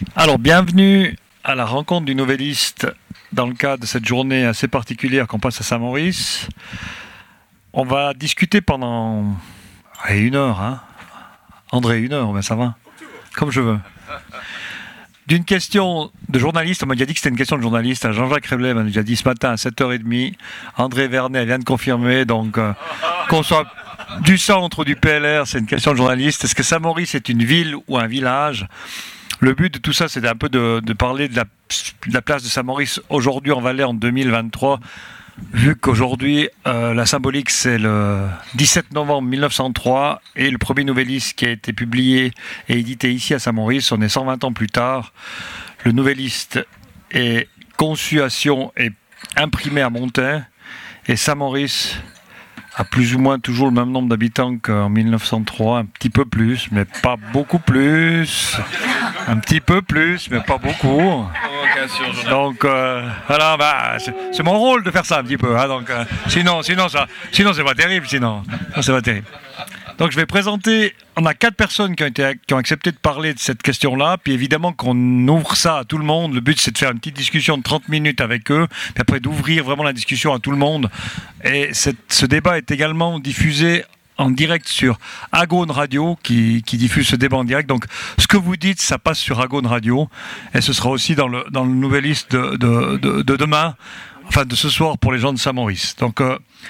Alors, bienvenue à la rencontre du Nouvelliste dans le cadre de cette journée assez particulière qu'on passe à Saint-Maurice. On va discuter pendant 1 heure, hein. André, 1 heure, ben ça va, comme je veux. D'une question de journaliste, on m'a déjà dit que c'était une question de journaliste. Jean-Jacques Révlet m'a déjà dit ce matin à 7h30. André Vernet vient de confirmer, donc qu'on soit du centre ou du PLR, c'est une question de journaliste. Est-ce que Saint-Maurice est une ville ou un village ? Le but de tout ça, c'est un peu de parler de la place de Saint-Maurice aujourd'hui en Valais en 2023, vu qu'aujourd'hui, la symbolique, c'est le 17 novembre 1903 et le premier Nouvelliste qui a été publié et édité ici à Saint-Maurice. On est 120 ans plus tard. Le Nouvelliste est conçu à Sion et imprimé à Montain. Et Saint-Maurice a plus ou moins toujours le même nombre d'habitants qu'en 1903, un petit peu plus, mais pas beaucoup plus. Un petit peu plus, mais pas beaucoup. Donc voilà, c'est mon rôle de faire ça un petit peu. Hein, donc sinon c'est pas terrible. Sinon c'est pas terrible. Donc je vais présenter. On a 4 personnes qui ont accepté de parler de cette question-là. Puis évidemment qu'on ouvre ça à tout le monde. Le but c'est de faire une petite discussion de 30 minutes avec eux, puis après d'ouvrir vraiment la discussion à tout le monde. Et ce débat est également diffusé en direct sur Agone Radio qui diffuse ce débat en direct. Donc ce que vous dites, ça passe sur Agone Radio et ce sera aussi dans le Nouvelliste de demain, enfin de ce soir pour les gens de Saint-Maurice. Donc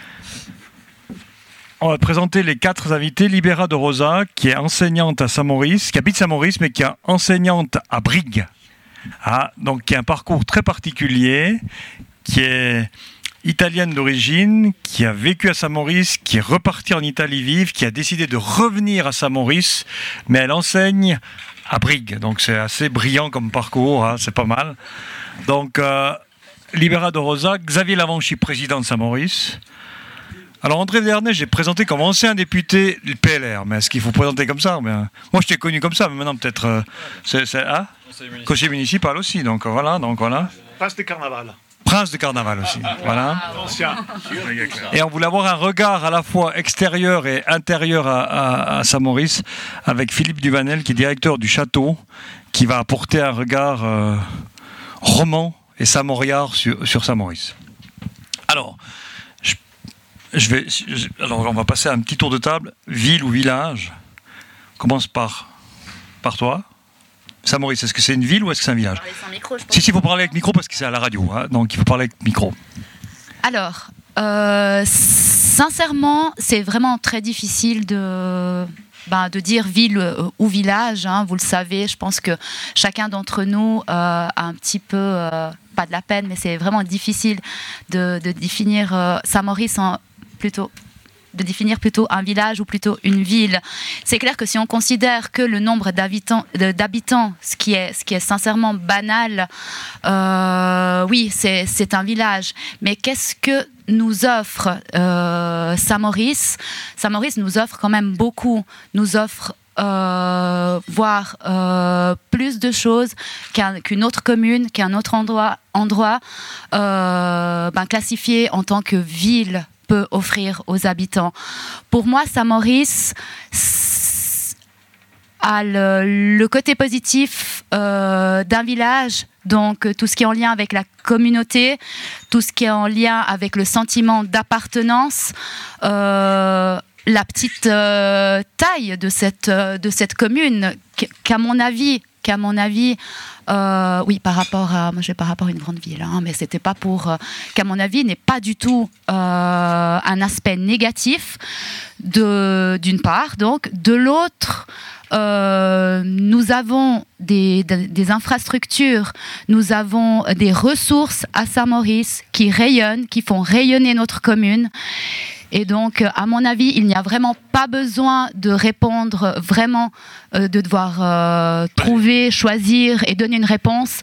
on va présenter les 4 invités. Libera de Rosa, qui est enseignante à Saint-Maurice, qui habite Saint-Maurice, mais qui est enseignante à Brigue. Donc qui a un parcours très particulier, qui est italienne d'origine, qui a vécu à Saint-Maurice, qui est repartie en Italie vive, qui a décidé de revenir à Saint-Maurice, mais elle enseigne à Brigue. Donc c'est assez brillant comme parcours, hein, c'est pas mal. Donc Libera de Rosa, Xavier Lavanchi, président de Saint-Maurice. Alors André Vernet, j'ai présenté comme ancien député du PLR, mais est-ce qu'il faut présenter comme ça ? Moi je t'ai connu comme ça, mais maintenant peut-être conseiller municipal aussi, donc voilà. Prince de Carnaval. Prince de Carnaval aussi, voilà. Et on voulait avoir un regard à la fois extérieur et intérieur à Saint-Maurice avec Philippe Duvanel, qui est directeur du château, qui va apporter un regard roman et samoriard sur Saint-Maurice. Alors, alors, on va passer à un petit tour de table. Ville ou village ? On commence par toi. Saint-Maurice, est-ce que c'est une ville ou est-ce que c'est un village ? Micro, si, il faut parler avec micro parce que c'est à la radio, hein, donc il faut parler avec micro. Alors, sincèrement, c'est vraiment très difficile de dire ville ou village. Hein, vous le savez, je pense que chacun d'entre nous a un petit peu, pas de la peine, mais c'est vraiment difficile de définir Saint-Maurice de définir plutôt un village ou plutôt une ville. C'est clair que si on considère que le nombre d'habitants, ce qui est sincèrement banal, oui, c'est un village. Mais qu'est-ce que nous offre Saint-Maurice ? Saint-Maurice nous offre quand même beaucoup, nous offre voir plus de choses qu'une autre commune, qu'un autre endroit classifié en tant que ville peut offrir aux habitants. Pour moi, Saint-Maurice a le côté positif d'un village, donc tout ce qui est en lien avec la communauté, tout ce qui est en lien avec le sentiment d'appartenance, la petite taille de cette commune, qu'à mon avis, oui, par rapport à une grande ville, hein, mais c'était pas pour qu'à mon avis n'est pas du tout un aspect négatif d'une part, donc de l'autre. Nous avons des infrastructures, nous avons des ressources à Saint-Maurice qui rayonnent, qui font rayonner notre commune. Et donc, à mon avis, il n'y a vraiment pas besoin de répondre, vraiment, de devoir trouver, choisir et donner une réponse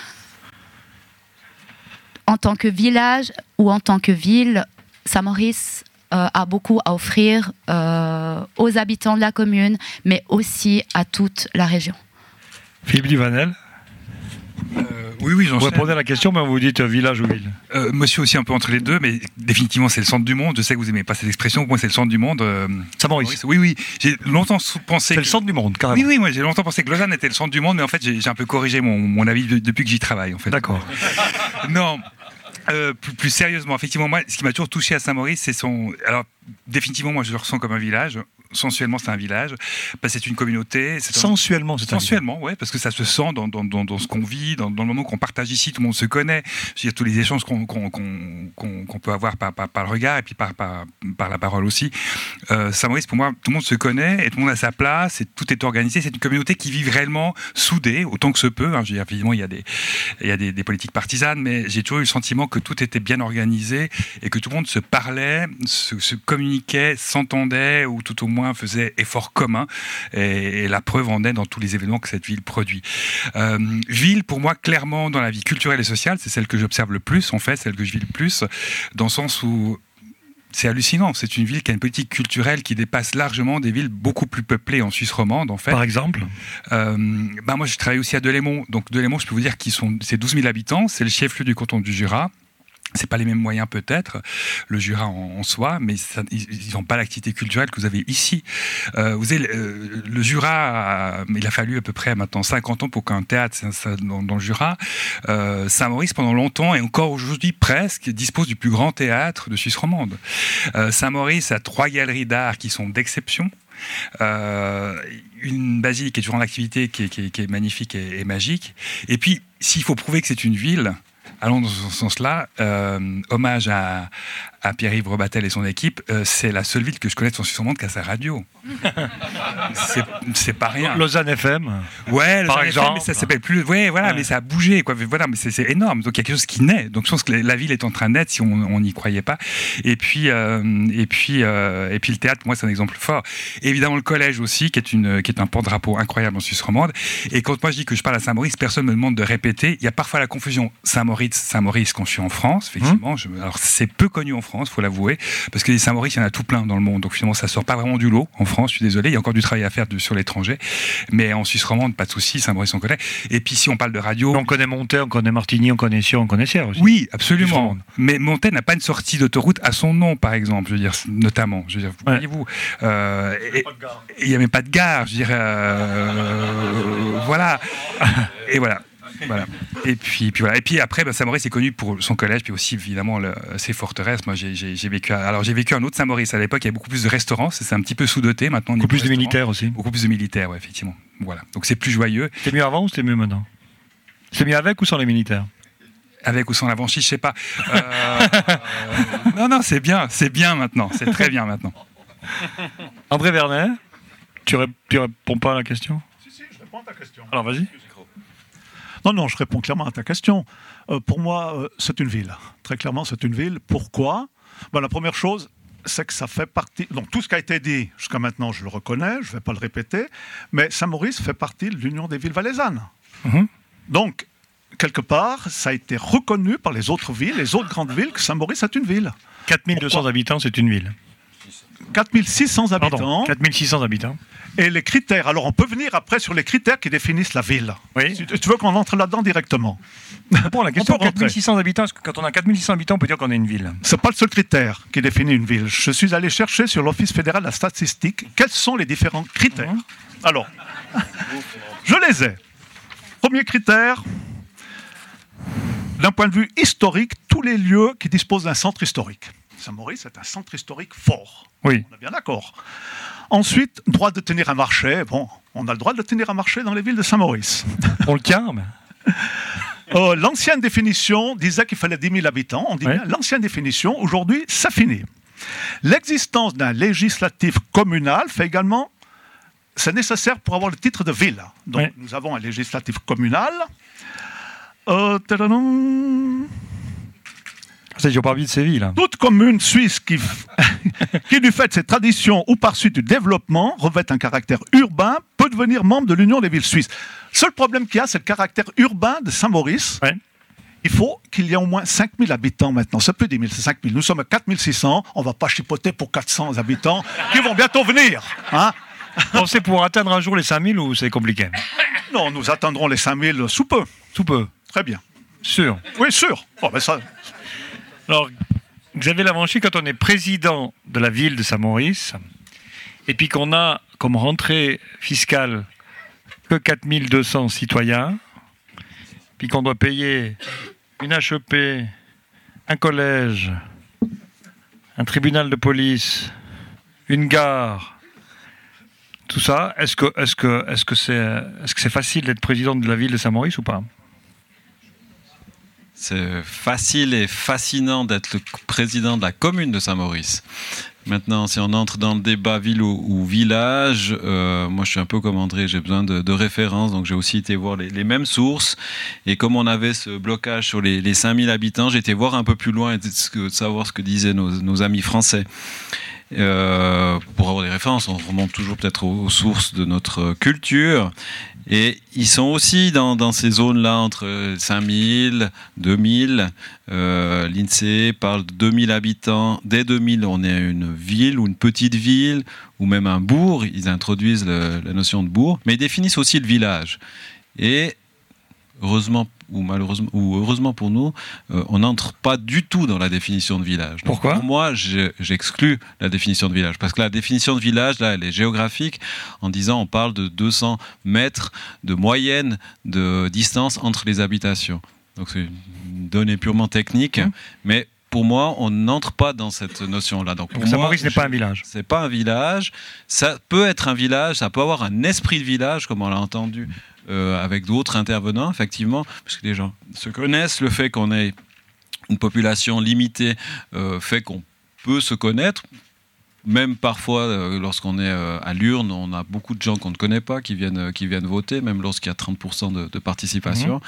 en tant que village ou en tant que ville. Saint-Maurice a beaucoup à offrir aux habitants de la commune, mais aussi à toute la région. Philippe Duvanel. Oui, Vous répondez à la question, mais vous dites village ou ville. Moi, je suis aussi un peu entre les deux, mais définitivement, c'est le centre du monde. Je sais que vous aimez pas cette expression. Pour moi, c'est le centre du monde. Saint-Maurice. Oui. J'ai longtemps pensé. C'est le centre du monde, carrément. Oui, moi, j'ai longtemps pensé que Lausanne était le centre du monde, mais en fait, j'ai un peu corrigé mon avis depuis que j'y travaille, en fait. D'accord. Non. Plus sérieusement, effectivement, moi, ce qui m'a toujours touché à Saint-Maurice, c'est son. Alors, définitivement, moi, je le ressens comme un village. Sensuellement, c'est un village. C'est une communauté. Sensuellement, c'est un village. Sensuellement, ouais, parce que ça se sent dans ce qu'on vit, dans le moment qu'on partage ici, tout le monde se connaît. Je veux dire, tous les échanges qu'on peut avoir par le regard et puis par la parole aussi. Saint-Maurice, pour moi, tout le monde se connaît et tout le monde a sa place et tout est organisé. C'est une communauté qui vit réellement soudée, autant que se peut. Je veux dire, évidemment, il y a des politiques partisanes, mais j'ai toujours eu le sentiment que tout était bien organisé et que tout le monde se parlait, se communiquait, s'entendait ou tout au moins faisait effort commun et la preuve en est dans tous les événements que cette ville produit. Ville, pour moi, clairement, dans la vie culturelle et sociale, c'est celle que j'observe le plus, en fait, celle que je vis le plus, dans le sens où c'est hallucinant. C'est une ville qui a une politique culturelle qui dépasse largement des villes beaucoup plus peuplées en Suisse romande, en fait. Par exemple moi, je travaille aussi à Delémont. Donc, Delémont, je peux vous dire c'est 12 000 habitants. C'est le chef-lieu du canton du Jura. C'est pas les mêmes moyens peut-être, le Jura en soi, mais ils n'ont pas l'activité culturelle que vous avez ici. Vous avez le Jura, il a fallu à peu près maintenant 50 ans pour qu'un théâtre dans le Jura. Saint-Maurice, pendant longtemps et encore aujourd'hui presque, dispose du plus grand théâtre de Suisse romande. Saint-Maurice a 3 galeries d'art qui sont d'exception. Une basilique qui est toujours en activité, qui est magnifique et magique. Et puis, s'il faut prouver que c'est une ville, allons dans ce sens-là, hommage à Pierre-Yves Rebattel et son équipe, c'est la seule ville que je connaisse en Suisse romande qui a sa radio. C'est pas rien. Lausanne FM. Ouais, par Lausanne exemple. FM, mais ça s'appelle plus. Ouais, voilà, mais ça a bougé, quoi. Voilà, mais c'est énorme. Donc il y a quelque chose qui naît. Donc je pense que la ville est en train de naître si on n'y croyait pas. Et puis le théâtre, moi, c'est un exemple fort. Évidemment, le collège aussi, qui est un porte-drapeau incroyable en Suisse romande. Et quand moi je dis que je parle à Saint-Maurice, personne me demande de répéter. Il y a parfois la confusion Saint-Maurice quand je suis en France, effectivement. Alors c'est peu connu en France, faut l'avouer, parce que les Saint-Maurice, il y en a tout plein dans le monde. Donc finalement, ça sort pas vraiment du lot en France. Je suis désolé, il y a encore du travail à faire sur l'étranger. Mais en Suisse romande, pas de souci. Saint-Maurice, on connaît. Et puis si on parle de radio, on connaît Montet, on connaît Martigny, on connaît Sion, on connaît Sierre aussi. Oui, absolument. Mais Montet n'a pas une sortie d'autoroute à son nom, par exemple. Je veux dire, notamment. Je veux dire, voyez-vous, il n'y a même pas de gare. Je veux dire, voilà. Et voilà. Voilà. Et puis voilà. Et puis après, Saint-Maurice est connu pour son collège, puis aussi évidemment ses forteresses. Moi, j'ai vécu un autre Saint-Maurice à l'époque. Il y avait beaucoup plus de restaurants. C'est un petit peu sous-doté maintenant. Beaucoup plus de militaires aussi. Beaucoup plus de militaires, ouais, effectivement. Voilà. Donc c'est plus joyeux. C'était mieux avant ou c'était mieux maintenant? C'est mieux avec ou sans les militaires? Avec ou sans la franchise, je sais pas. Non, c'est bien maintenant. C'est très bien maintenant. André Vernet, tu réponds pas à la question? Si, je réponds à ta question. Alors vas-y. Non, je réponds clairement à ta question. Pour moi, c'est une ville. Très clairement, c'est une ville. Pourquoi ? La première chose, c'est que ça fait partie... Donc, tout ce qui a été dit jusqu'à maintenant, je le reconnais, je ne vais pas le répéter, mais Saint-Maurice fait partie de l'Union des villes valaisannes. Mm-hmm. Donc, quelque part, ça a été reconnu par les autres villes, les autres grandes villes, que Saint-Maurice est une ville. 4200 habitants, c'est une ville. 4600 habitants. Pardon, 4600 habitants. Et les critères, alors on peut venir après sur les critères qui définissent la ville. Oui. Si tu veux qu'on entre là-dedans directement. Pour la question, On peut rentrer. 4600 habitants, parce que quand on a 4600 habitants, on peut dire qu'on est une ville. C'est pas le seul critère qui définit une ville. Je suis allé chercher sur l'Office fédéral de la statistique quels sont les différents critères. Alors, je les ai. Premier critère, d'un point de vue historique, tous les lieux qui disposent d'un centre historique. Saint-Maurice est un centre historique fort. Oui. On est bien d'accord. Ensuite, droit de tenir un marché. Bon, on a le droit de tenir un marché dans les villes de Saint-Maurice. On le tient, mais... L'ancienne définition disait qu'il fallait 10 000 habitants. On dit bien l'ancienne définition. Aujourd'hui, ça finit. L'existence d'un législatif communal fait également... C'est nécessaire pour avoir le titre de ville. Donc, nous avons un législatif communal. C'est toujours pas vite de Séville, là. Toute commune suisse qui, du fait de ses traditions ou par suite du développement, revêt un caractère urbain, peut devenir membre de l'Union des villes suisses. Seul problème qu'il y a, c'est le caractère urbain de Saint-Maurice. Ouais. Il faut qu'il y ait au moins 5 000 habitants maintenant. C'est plus 10 000, c'est 5 000. Nous sommes à 4 600. On ne va pas chipoter pour 400 habitants qui vont bientôt venir. Hein? On sait pouvoir atteindre un jour les 5000 ou c'est compliqué? Non, nous atteindrons les 5 000 sous peu. Sous peu. Très bien. Sûr. Oui, sûr. Oh, ben ça... Alors, Xavier Lavanchy, quand on est président de la ville de Saint-Maurice, et puis qu'on a comme rentrée fiscale que 4200 citoyens, puis qu'on doit payer une HEP, un collège, un tribunal de police, une gare, tout ça, est-ce que c'est facile d'être président de la ville de Saint-Maurice ou pas ? C'est facile et fascinant d'être le président de la commune de Saint-Maurice. Maintenant, si on entre dans le débat ville ou village, moi je suis un peu comme André, j'ai besoin de références, donc j'ai aussi été voir les mêmes sources. Et comme on avait ce blocage sur les 5000 habitants, j'ai été voir un peu plus loin et de savoir ce que disaient nos amis français. Pour avoir des références, on remonte toujours peut-être aux sources de notre culture. Et ils sont aussi dans ces zones-là, entre 5000, 2000. L'INSEE parle de 2000 habitants. Dès 2000, on est une ville ou une petite ville, ou même un bourg. Ils introduisent la notion de bourg. Mais ils définissent aussi le village. Et heureusement ou malheureusement ou heureusement pour nous, on n'entre pas du tout dans la définition de village. Donc, pourquoi ? pour moi, j'exclus la définition de village parce que la définition de village, là, elle est géographique en disant on parle de 200 mètres de moyenne de distance entre les habitations. Donc c'est une donnée purement technique, mais pour moi, on n'entre pas dans cette notion-là. Donc pour moi, Saint-Maurice n'est pas un village. C'est pas un village. Ça peut être un village, ça peut avoir un esprit de village, comme on l'a entendu avec d'autres intervenants, effectivement, parce que les gens se connaissent. Le fait qu'on ait une population limitée fait qu'on peut se connaître. Même parfois, lorsqu'on est à l'urne, on a beaucoup de gens qu'on ne connaît pas qui viennent voter, même lorsqu'il y a 30% de participation.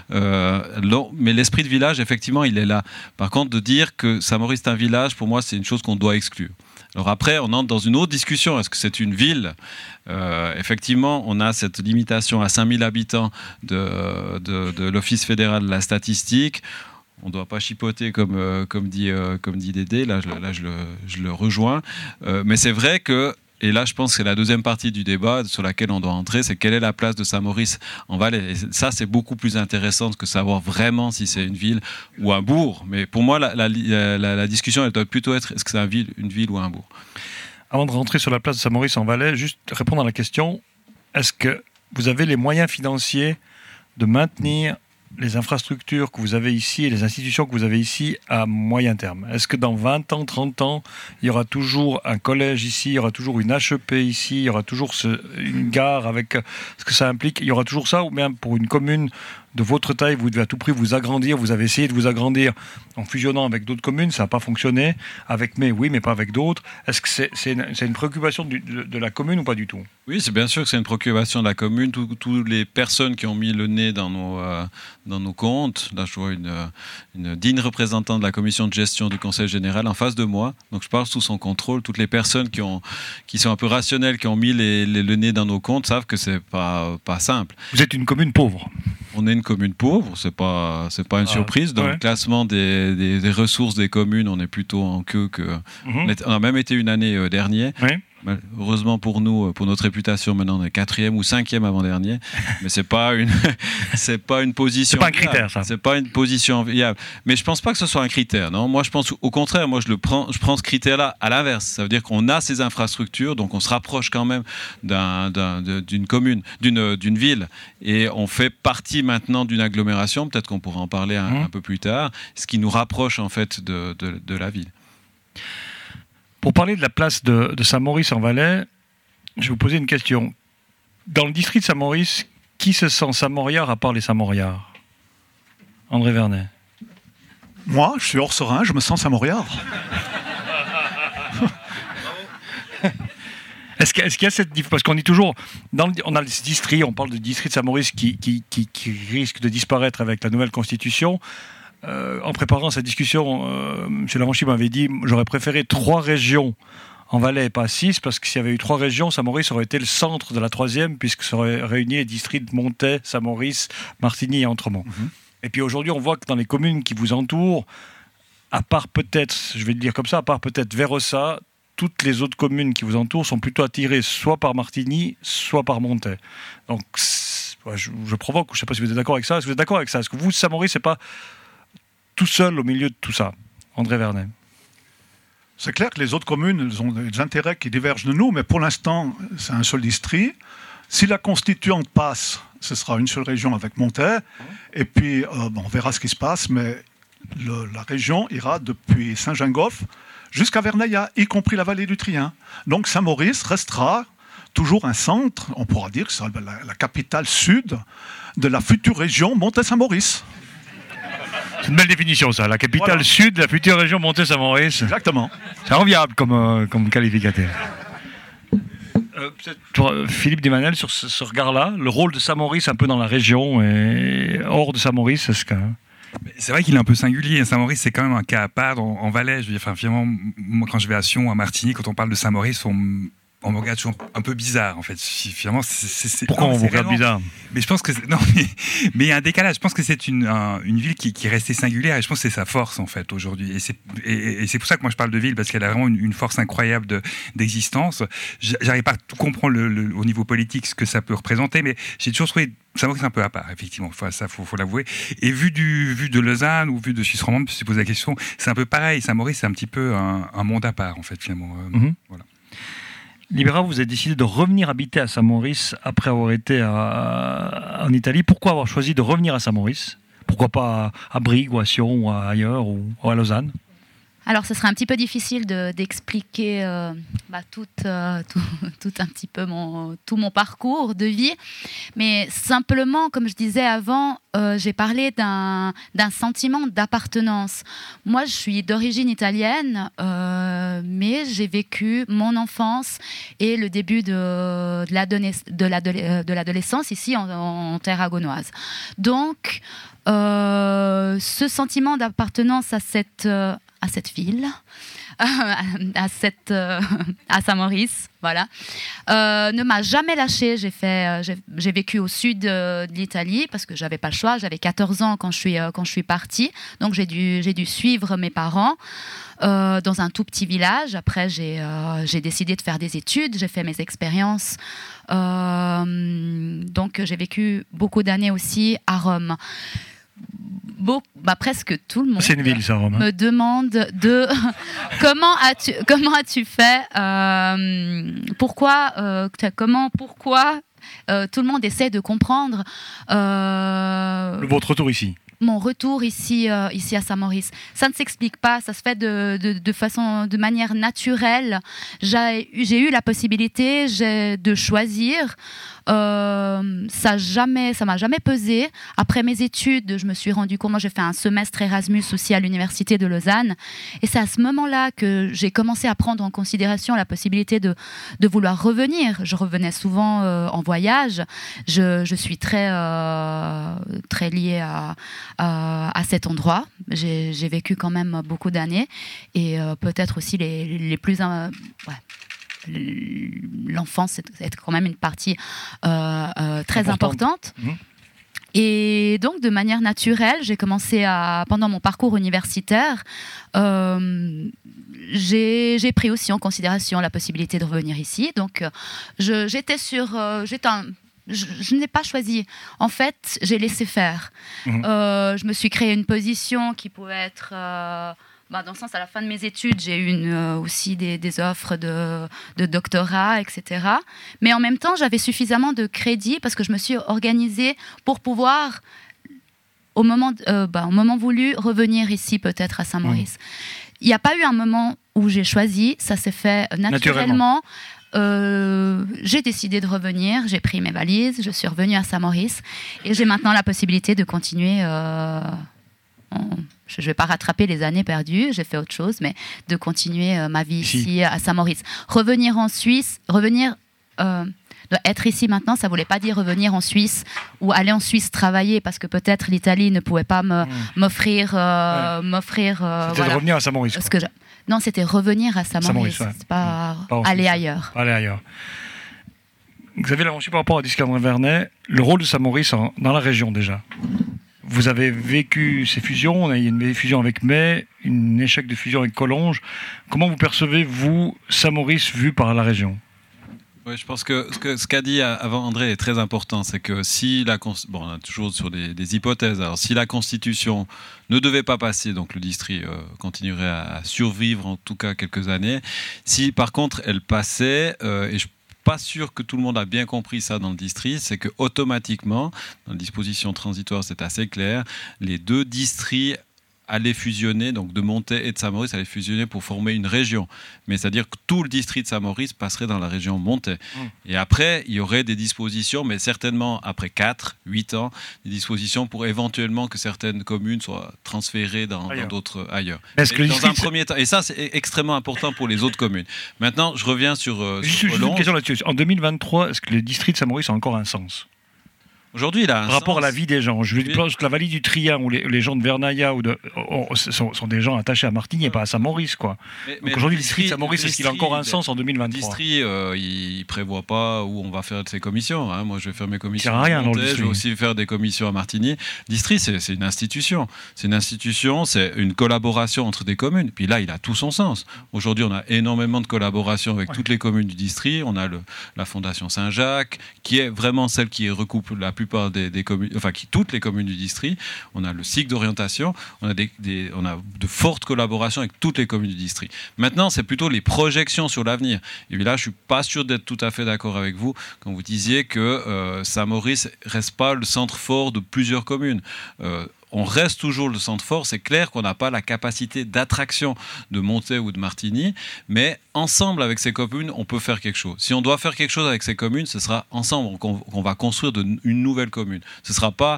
Mais l'esprit de village, effectivement, il est là. Par contre, de dire que Saint-Maurice est un village, pour moi, c'est une chose qu'on doit exclure. Alors après, on entre dans une autre discussion. Est-ce que c'est une ville ? Effectivement, on a cette limitation à 5000 habitants de l'Office fédéral de la statistique. On ne doit pas chipoter comme dit Dédé. Là, je le rejoins. Mais c'est vrai que, et là je pense que c'est la deuxième partie du débat sur laquelle on doit entrer, c'est quelle est la place de Saint-Maurice en Valais. Et ça, c'est beaucoup plus intéressant que savoir vraiment si c'est une ville ou un bourg. Mais pour moi, la discussion, elle doit plutôt être est-ce que c'est une ville ou un bourg. Avant de rentrer sur la place de Saint-Maurice en Valais, juste répondre à la question, est-ce que vous avez les moyens financiers de maintenir les infrastructures que vous avez ici et les institutions que vous avez ici à moyen terme? Est-ce que dans 20 ans, 30 ans, il y aura toujours un collège ici, il y aura toujours une HEP ici, il y aura toujours une gare avec ce que ça implique, il y aura toujours ça, ou bien pour une commune de votre taille, vous devez à tout prix vous agrandir, vous avez essayé de vous agrandir en fusionnant avec d'autres communes, ça n'a pas fonctionné, avec oui, mais pas avec d'autres. Est-ce que c'est une préoccupation de la commune ou pas du tout? Oui, c'est bien sûr que c'est une préoccupation de la commune. Toutes les personnes qui ont mis le nez dans nos comptes, là je vois une digne représentante de la commission de gestion du Conseil général en face de moi, donc je parle sous son contrôle. Toutes les personnes qui sont un peu rationnelles, qui ont mis le nez dans nos comptes, savent que c'est pas simple. Vous êtes une commune pauvre. On est une commune pauvre, c'est pas une surprise. Dans le classement des ressources des communes, on est plutôt en queue que. On a même été une année dernière. Heureusement pour nous, pour notre réputation, maintenant on est 4e ou 5e avant-dernier, mais c'est pas une position. C'est pas un critère, ça. C'est pas une position viable. Mais je pense pas que ce soit un critère, non. Moi, je pense au contraire. Moi, je prends ce critère-là à l'inverse. Ça veut dire qu'on a ces infrastructures, donc on se rapproche quand même d'une commune, d'une ville, et on fait partie maintenant d'une agglomération. Peut-être qu'on pourra en parler un peu plus tard. Ce qui nous rapproche en fait de la ville. Pour parler de la place de Saint-Maurice en Valais, je vais vous poser une question. Dans le district de Saint-Maurice, qui se sent Saint-Mauriard à part les Saint-Mauriards ? André Vernet. Moi, je suis hors serein, je me sens Saint-Mauriard. Est-ce qu'il y a cette différence ? Parce qu'on dit toujours, on a le district, on parle de district de Saint-Maurice qui risque de disparaître avec la nouvelle constitution. En préparant cette discussion, M. Lavanchy m'avait dit j'aurais préféré 3 régions en Valais et pas 6, parce que s'il y avait eu 3 régions, Saint-Maurice aurait été le centre de la 3e, puisque ça aurait réuni les districts de Montaix, Saint-Maurice, Martigny et Entremont. Et puis aujourd'hui, on voit que dans les communes qui vous entourent, à part peut-être, je vais le dire comme ça, à part peut-être Vérossa, toutes les autres communes qui vous entourent sont plutôt attirées soit par Martigny, soit par Montaix. Donc je provoque, je ne sais pas si vous êtes d'accord avec ça. Est-ce que vous êtes d'accord avec ça? Est-ce que vous, Saint-Maurice, c'est pas tout seul au milieu de tout ça? André Vernet. C'est clair que les autres communes elles ont des intérêts qui divergent de nous, mais pour l'instant, c'est un seul district. Si la constituante passe, ce sera une seule région avec Montet. Et puis, on verra ce qui se passe, mais la région ira depuis Saint-Gingolph jusqu'à Vernaillat, y compris la vallée du Trien. Donc Saint-Maurice restera toujours un centre, on pourra dire que c'est la capitale sud de la future région Montet-Saint-Maurice. C'est une belle définition, ça. La capitale sud de la future région Montet-Saint-Maurice. Exactement. C'est enviable comme qualificateur. Philippe Desmanel, sur ce regard-là, le rôle de Saint-Maurice un peu dans la région et hors de Saint-Maurice, est-ce que... C'est vrai qu'il est un peu singulier. Saint-Maurice, c'est quand même un cas à part en Valais. Je veux dire, finalement, moi, quand je vais à Sion, à Martigny, quand on parle de Saint-Maurice, on me regarde toujours un peu bizarre, en fait. Finalement, Pourquoi on vous regarde bizarre? Mais je pense que non, mais il y a un décalage. Je pense que c'est une ville qui est restée singulière, et je pense que c'est sa force, en fait, aujourd'hui. Et c'est pour ça que moi je parle de ville, parce qu'elle a vraiment une force incroyable d'existence. J'arrive pas à tout comprendre au niveau politique ce que ça peut représenter, mais j'ai toujours trouvé Saint-Maurice un peu à part, effectivement. Ça, faut l'avouer. Et vu de Lausanne ou vu de Suisse romande, je me pose la question, c'est un peu pareil. Saint-Maurice, c'est un petit peu un monde à part, en fait, finalement. Voilà. Libera, vous avez décidé de revenir habiter à Saint-Maurice après avoir été en Italie. Pourquoi avoir choisi de revenir à Saint-Maurice? Pourquoi pas à Brigue ou à Sion ou ailleurs ou à Lausanne? Alors, ce serait un petit peu difficile d'expliquer tout un petit peu tout mon parcours de vie. Mais simplement, comme je disais avant, j'ai parlé d'un sentiment d'appartenance. Moi, je suis d'origine italienne, mais j'ai vécu mon enfance et le début de l'adolescence ici en terre agonoise. Donc, ce sentiment d'appartenance à cette ville, à Saint-Maurice, voilà, ne m'a jamais lâchée. J'ai vécu au sud de l'Italie parce que j'avais pas le choix. J'avais 14 ans quand je suis partie, donc j'ai dû suivre mes parents dans un tout petit village. Après, j'ai décidé de faire des études, j'ai fait mes expériences. Donc, j'ai vécu beaucoup d'années aussi à Rome. Presque tout le monde me demande comment as-tu fait, pourquoi tout le monde essaie de comprendre votre retour ici. Mon retour ici à Saint-Maurice. Ça ne s'explique pas, ça se fait de manière naturelle. J'ai eu la possibilité de choisir. Ça m'a jamais pesé. Après mes études, je me suis rendu compte, moi j'ai fait un semestre Erasmus aussi à l'université de Lausanne, et c'est à ce moment-là que j'ai commencé à prendre en considération la possibilité de vouloir revenir. Je revenais souvent en voyage. Je suis très liée à cet endroit. J'ai vécu quand même beaucoup d'années, et peut-être aussi les plus l'enfance, c'est quand même une partie très importante. Et donc, de manière naturelle, j'ai commencé pendant mon parcours universitaire, j'ai pris aussi en considération la possibilité de revenir ici. Donc, je n'ai pas choisi. En fait, j'ai laissé faire. Je me suis créé une position qui pouvait être... dans le sens, à la fin de mes études, j'ai eu aussi des offres de doctorat, etc. Mais en même temps, j'avais suffisamment de crédit parce que je me suis organisée pour pouvoir, au moment voulu, revenir ici, peut-être à Saint-Maurice. Il n'y a pas eu un moment où j'ai choisi, ça s'est fait naturellement. J'ai décidé de revenir, j'ai pris mes valises, je suis revenue à Saint-Maurice et j'ai maintenant la possibilité de continuer... je ne vais pas rattraper les années perdues, j'ai fait autre chose, mais de continuer ma vie ici à Saint-Maurice. Revenir en Suisse, être ici maintenant, ça ne voulait pas dire revenir en Suisse ou aller en Suisse travailler, parce que peut-être l'Italie ne pouvait pas m'offrir... C'était de revenir à Saint-Maurice. Non, c'était revenir à Saint-Maurice, c'est pas aller ailleurs. Aller ailleurs. Xavier Lavanchi, par rapport à André Vernet, le rôle de Saint-Maurice dans la région déjà. Vous avez vécu ces fusions, il y a une fusion avec May, un échec de fusion avec Collonges. Comment vous percevez, vous, Saint-Maurice vu par la région? Oui, je pense que ce qu'a dit avant André est très important. C'est que si on est toujours sur des hypothèses. Alors, si la Constitution ne devait pas passer, donc le district continuerait à survivre en tout cas quelques années. Si par contre elle passait, et je suis pas sûr que tout le monde a bien compris ça dans le district, c'est que automatiquement, dans la disposition transitoire, c'est assez clair, les deux districts allaient fusionner, donc de Montet et de Saint-Maurice allaient fusionner pour former une région. Mais c'est-à-dire que tout le district de Saint-Maurice passerait dans la région Montet. Et après, il y aurait des dispositions, mais certainement après 4-8 ans, des dispositions pour éventuellement que certaines communes soient transférées dans d'autres ailleurs. Dans un premier temps. Et ça, c'est extrêmement important pour les autres communes. Maintenant, je reviens sur juste une question là-dessus. En 2023, est-ce que le district de Saint-Maurice a encore un sens ? Aujourd'hui, il a un rapport sens. à la vie des gens. Je pense que la vallée du Trian, où les gens de Vernaya sont des gens attachés à Martigny et pas à Saint-Maurice, quoi. Donc aujourd'hui, le district de Saint-Maurice, est-ce qu'il a encore un sens en 2023 ? Le district, il ne prévoit pas où on va faire ses commissions. Hein. Moi, je vais faire mes commissions à Montet, je vais aussi faire des commissions à Martigny. Le district, c'est une institution. C'est une institution, c'est une collaboration entre des communes. Puis là, il a tout son sens. Aujourd'hui, on a énormément de collaboration avec toutes les communes du district. On a la Fondation Saint-Jacques, qui est vraiment celle qui recoupe la plupart des communes, toutes les communes du district. On a le cycle d'orientation, on a de fortes collaborations avec toutes les communes du district. Maintenant, c'est plutôt les projections sur l'avenir. Et puis là, je suis pas sûr d'être tout à fait d'accord avec vous quand vous disiez que Saint-Maurice reste pas le centre fort de plusieurs communes. On reste toujours le centre fort. C'est clair qu'on n'a pas la capacité d'attraction de Montet ou de Martigny, mais ensemble avec ces communes, on peut faire quelque chose. Si on doit faire quelque chose avec ces communes, ce sera ensemble qu'on va construire une nouvelle commune. Ce ne sera pas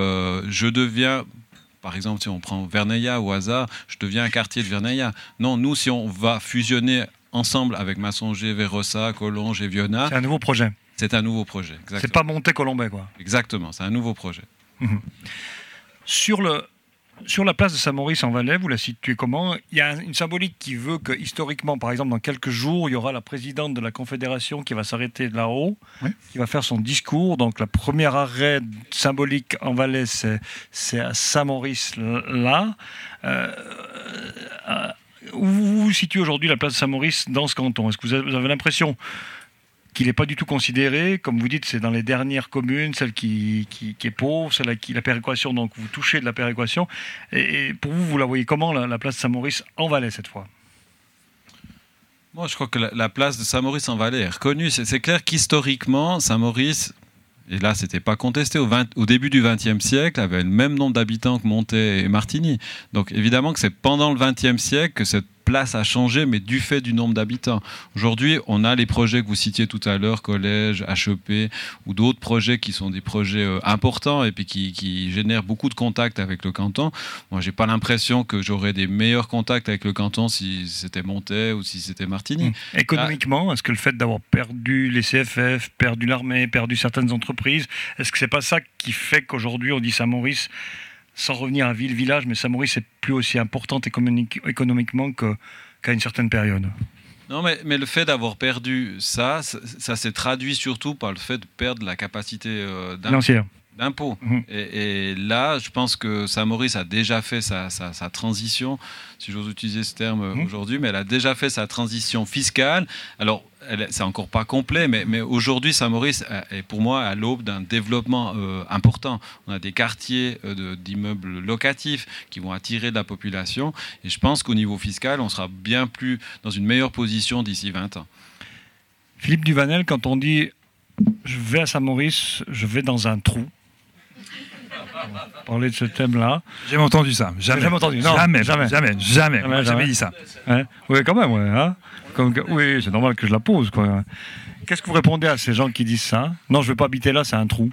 je deviens... Par exemple, si on prend Vernaya au hasard, je deviens un quartier de Vernaya. Non, nous, si on va fusionner ensemble avec Massonger, Vérossa, Collonges et Viona... C'est un nouveau projet. C'est un nouveau projet, exactement. C'est pas Montet-Colombais, quoi. Exactement, c'est un nouveau projet. Sur la place de Saint-Maurice en Valais, vous la situez comment ? Il y a une symbolique qui veut que, historiquement, par exemple, dans quelques jours, il y aura la présidente de la Confédération qui va s'arrêter là-haut, qui va faire son discours. Donc, le premier arrêt symbolique en Valais, c'est à Saint-Maurice, là. Où vous situez aujourd'hui la place de Saint-Maurice dans ce canton ? Est-ce que vous avez l'impression qu'il n'est pas du tout considéré, comme vous dites, c'est dans les dernières communes, celle qui est pauvre, celle qui la péréquation, donc vous touchez de la péréquation. Et pour vous, vous la voyez comment, la place de Saint-Maurice en Valais, cette fois ? Moi, je crois que la place de Saint-Maurice en Valais est reconnue. C'est clair qu'historiquement, Saint-Maurice, et là, ce n'était pas contesté, au début du XXe siècle, avait le même nombre d'habitants que Montet et Martigny. Donc évidemment que c'est pendant le XXe siècle que cette place a changé, mais du fait du nombre d'habitants. Aujourd'hui, on a les projets que vous citiez tout à l'heure, collège, HEP, ou d'autres projets qui sont des projets importants et puis qui génèrent beaucoup de contacts avec le canton. Moi, j'ai pas l'impression que j'aurais des meilleurs contacts avec le canton si c'était Montet ou si c'était Martigny. Économiquement, est-ce que le fait d'avoir perdu les CFF, perdu l'armée, perdu certaines entreprises, est-ce que c'est pas ça qui fait qu'aujourd'hui on dit Saint-Maurice, sans revenir à ville-village, mais Saint-Maurice est plus aussi importante économiquement qu'à une certaine période? Non, mais le fait d'avoir perdu ça s'est traduit surtout par le fait de perdre la capacité d'impôt. Et là, je pense que Saint-Maurice a déjà fait sa transition, si j'ose utiliser ce terme aujourd'hui, mais elle a déjà fait sa transition fiscale. Alors, c'est encore pas complet, mais aujourd'hui, Saint-Maurice est pour moi à l'aube d'un développement important. On a des quartiers d'immeubles locatifs qui vont attirer de la population. Et je pense qu'au niveau fiscal, on sera bien plus dans une meilleure position d'ici 20 ans. Philippe Duvanel, quand on dit « je vais à Saint-Maurice, je vais dans un trou », parler de ce thème-là. J'ai jamais entendu ça. Jamais entendu. Non, jamais dit ça. Hein, oui, quand même. Ouais, hein. Oui, c'est normal que je la pose. Quoi. Qu'est-ce que vous répondez à ces gens qui disent ça ? Non, je ne veux pas habiter là, c'est un trou.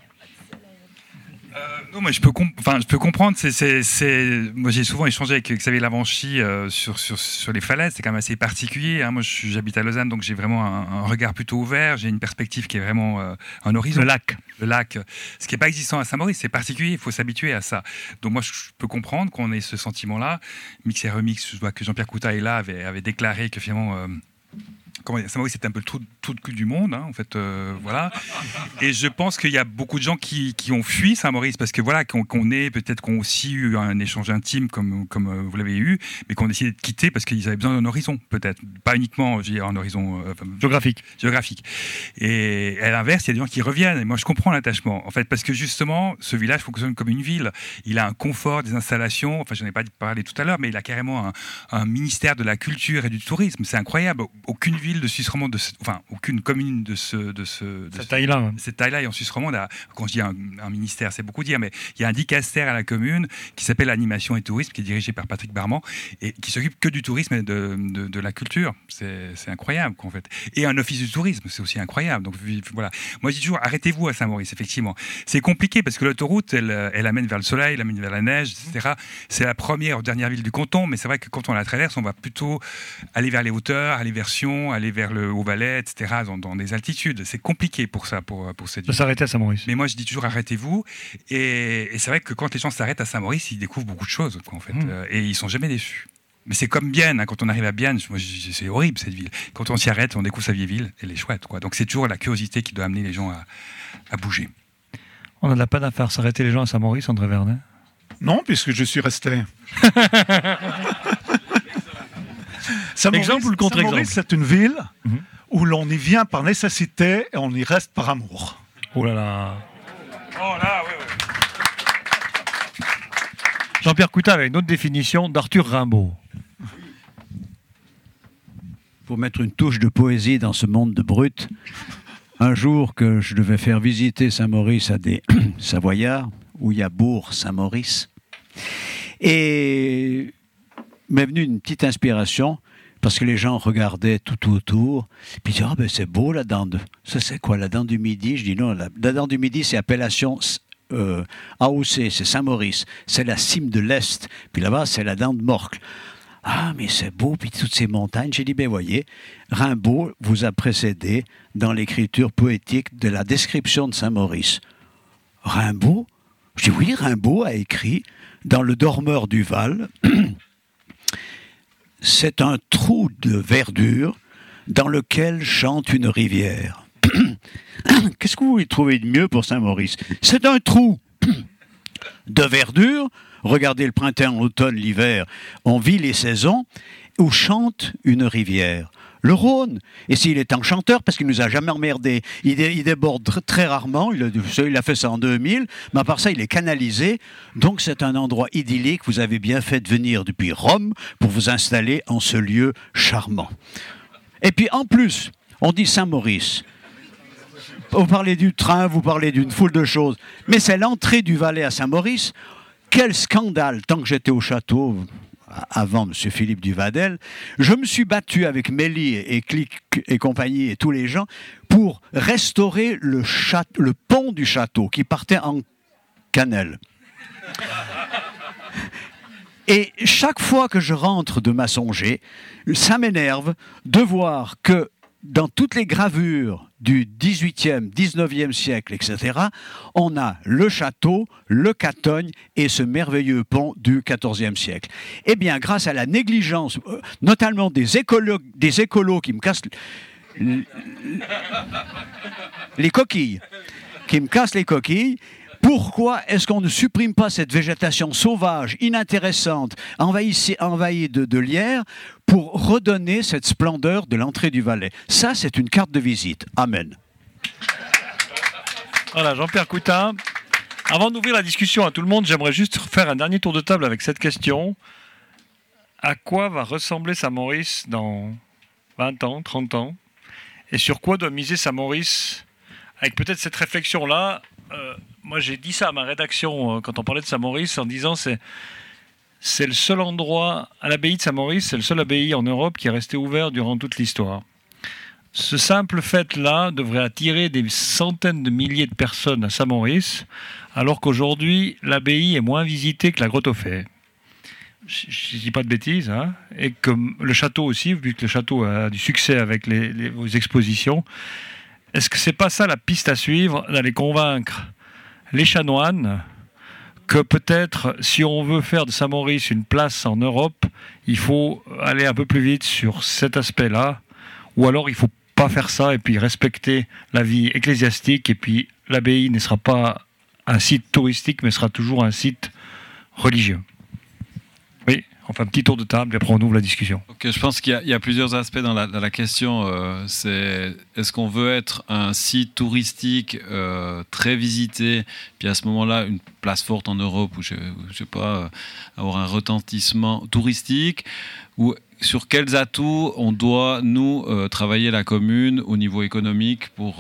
Non, mais je peux comprendre. Moi, j'ai souvent échangé avec Xavier Lavanchy sur les falaises. C'est quand même assez particulier. Hein. Moi, j'habite à Lausanne, donc j'ai vraiment un regard plutôt ouvert. J'ai une perspective qui est vraiment un horizon. Le lac. Ce qui n'est pas existant à Saint-Maurice, c'est particulier. Il faut s'habituer à ça. Donc moi, je peux comprendre qu'on ait ce sentiment-là. Mix et Remix, je vois que Jean-Pierre Coutat est là, avait déclaré que finalement... Saint-Maurice, c'est un peu le trou de cul du monde, hein, en fait, voilà. Et je pense qu'il y a beaucoup de gens qui ont fui Saint-Maurice parce que voilà, qu'on peut-être qu'on aussi eu un échange intime comme vous l'avez eu, mais qu'on a décidé de quitter parce qu'ils avaient besoin d'un horizon, peut-être, pas uniquement, je veux dire, un horizon géographique. Et à l'inverse, il y a des gens qui reviennent. Et moi, je comprends l'attachement, en fait, parce que justement, ce village fonctionne comme une ville. Il a un confort, des installations. Enfin, j'en ai pas parlé tout à l'heure, mais il a carrément un ministère de la culture et du tourisme. C'est incroyable. Aucune ville de Suisse romande, aucune commune de cette taille-là et en Suisse romande, quand je dis un ministère, c'est beaucoup dire, mais il y a un dicastère à la commune qui s'appelle Animation et Tourisme, qui est dirigé par Patrick Barman et qui s'occupe que du tourisme et de la culture. C'est incroyable, en fait. Et un office du tourisme, c'est aussi incroyable. Donc voilà. Moi, je dis toujours, arrêtez-vous à Saint-Maurice, effectivement. C'est compliqué parce que l'autoroute, elle amène vers le soleil, elle amène vers la neige, etc. C'est la première ou dernière ville du canton, mais c'est vrai que quand on la traverse, on va plutôt aller vers les hauteurs, aller vers Sion, aller vers le Haut-Valais, etc., dans des altitudes. C'est compliqué pour ça, pour cette ville. De s'arrêter à Saint-Maurice. Mais moi, je dis toujours, arrêtez-vous. Et c'est vrai que quand les gens s'arrêtent à Saint-Maurice, ils découvrent beaucoup de choses, quoi, en fait. Et ils sont jamais déçus. Mais c'est comme Bienne, hein, quand on arrive à Bienne, c'est horrible cette ville. Quand on s'y arrête, on découvre sa vieille ville, elle est chouette, quoi. Donc c'est toujours la curiosité qui doit amener les gens à bouger. On a de la peine à faire s'arrêter les gens à Saint-Maurice, André Vernet? Non, puisque je suis resté. Exemple ou le contre-exemple? Saint-Maurice, c'est une ville où l'on y vient par nécessité et on y reste par amour. Oh là là. Oh là, oui. Jean-Pierre Coutat avec une autre définition d'Arthur Rimbaud. Pour mettre une touche de poésie dans ce monde de brutes, un jour que je devais faire visiter Saint-Maurice à des Savoyards, où il y a Bourg-Saint-Maurice, et m'est venue une petite inspiration, parce que les gens regardaient tout autour, puis ils disaient, ben c'est beau la dent ça c'est quoi, la dent du Midi? Je dis non, la dent du Midi c'est appellation AOC, c'est Saint-Maurice, c'est la cime de l'Est, puis là-bas c'est la dent de Morcle. Ah, mais c'est beau, puis toutes ces montagnes. J'ai dit, ben voyez, Rimbaud vous a précédé dans l'écriture poétique de la description de Saint-Maurice. Rimbaud? Je dis, oui, Rimbaud a écrit dans Le Dormeur du Val, c'est un trou de verdure dans lequel chante une rivière. Qu'est-ce que vous voulez trouver de mieux pour Saint-Maurice? C'est un trou de verdure. Regardez le printemps, l'automne, l'hiver. On vit les saisons où chante une rivière. Le Rhône. Et s'il est un chanteur, parce qu'il nous a jamais emmerdé, il déborde très rarement, il a fait ça en 2000, mais à part ça, il est canalisé. Donc c'est un endroit idyllique. Vous avez bien fait de venir depuis Rome pour vous installer en ce lieu charmant. Et puis en plus, on dit Saint-Maurice. Vous parlez du train, vous parlez d'une foule de choses, mais c'est l'entrée du Valais à Saint-Maurice. Quel scandale! Tant que j'étais au château, avant M. Philippe Duvadel, je me suis battu avec Mélie et Clic et compagnie et tous les gens pour restaurer le pont du château qui partait en cannelle. Et chaque fois que je rentre de Massonger, ça m'énerve de voir que dans toutes les gravures du 18e, 19e siècle, etc., on a le château, le Catogne et ce merveilleux pont du 14e siècle. Eh bien, grâce à la négligence, notamment des écolos qui me cassent les coquilles, pourquoi est-ce qu'on ne supprime pas cette végétation sauvage, inintéressante, envahie de lierre, pour redonner cette splendeur de l'entrée du Valais? Ça, c'est une carte de visite. Amen. Voilà, Jean-Pierre Coutin. Avant d'ouvrir la discussion à tout le monde, j'aimerais juste faire un dernier tour de table avec cette question. À quoi va ressembler Saint-Maurice dans 20 ans, 30 ans? Et sur quoi doit miser Saint-Maurice? Avec peut-être cette réflexion-là, moi j'ai dit ça à ma rédaction quand on parlait de Saint-Maurice, en disant c'est le seul endroit, à l'abbaye de Saint-Maurice, c'est le seul abbaye en Europe qui est resté ouvert durant toute l'histoire. Ce simple fait-là devrait attirer des centaines de milliers de personnes à Saint-Maurice, alors qu'aujourd'hui, l'abbaye est moins visitée que la grotte aux Fées. Je ne dis pas de bêtises, hein, et que le château aussi, vu que le château a du succès avec vos expositions. Est-ce que c'est pas ça la piste à suivre, d'aller convaincre les chanoines que peut-être, si on veut faire de Saint-Maurice une place en Europe, il faut aller un peu plus vite sur cet aspect-là, ou alors il faut pas faire ça et puis respecter la vie ecclésiastique, et puis l'abbaye ne sera pas un site touristique, mais sera toujours un site religieux. Oui, on fait un petit tour de table et après on ouvre la discussion. Ok, je pense qu'il y a plusieurs aspects dans la question. C'est est-ce qu'on veut être un site touristique très visité, puis à ce moment-là une place forte en Europe où je sais pas, avoir un retentissement touristique, ou sur quels atouts on doit nous travailler la commune au niveau économique pour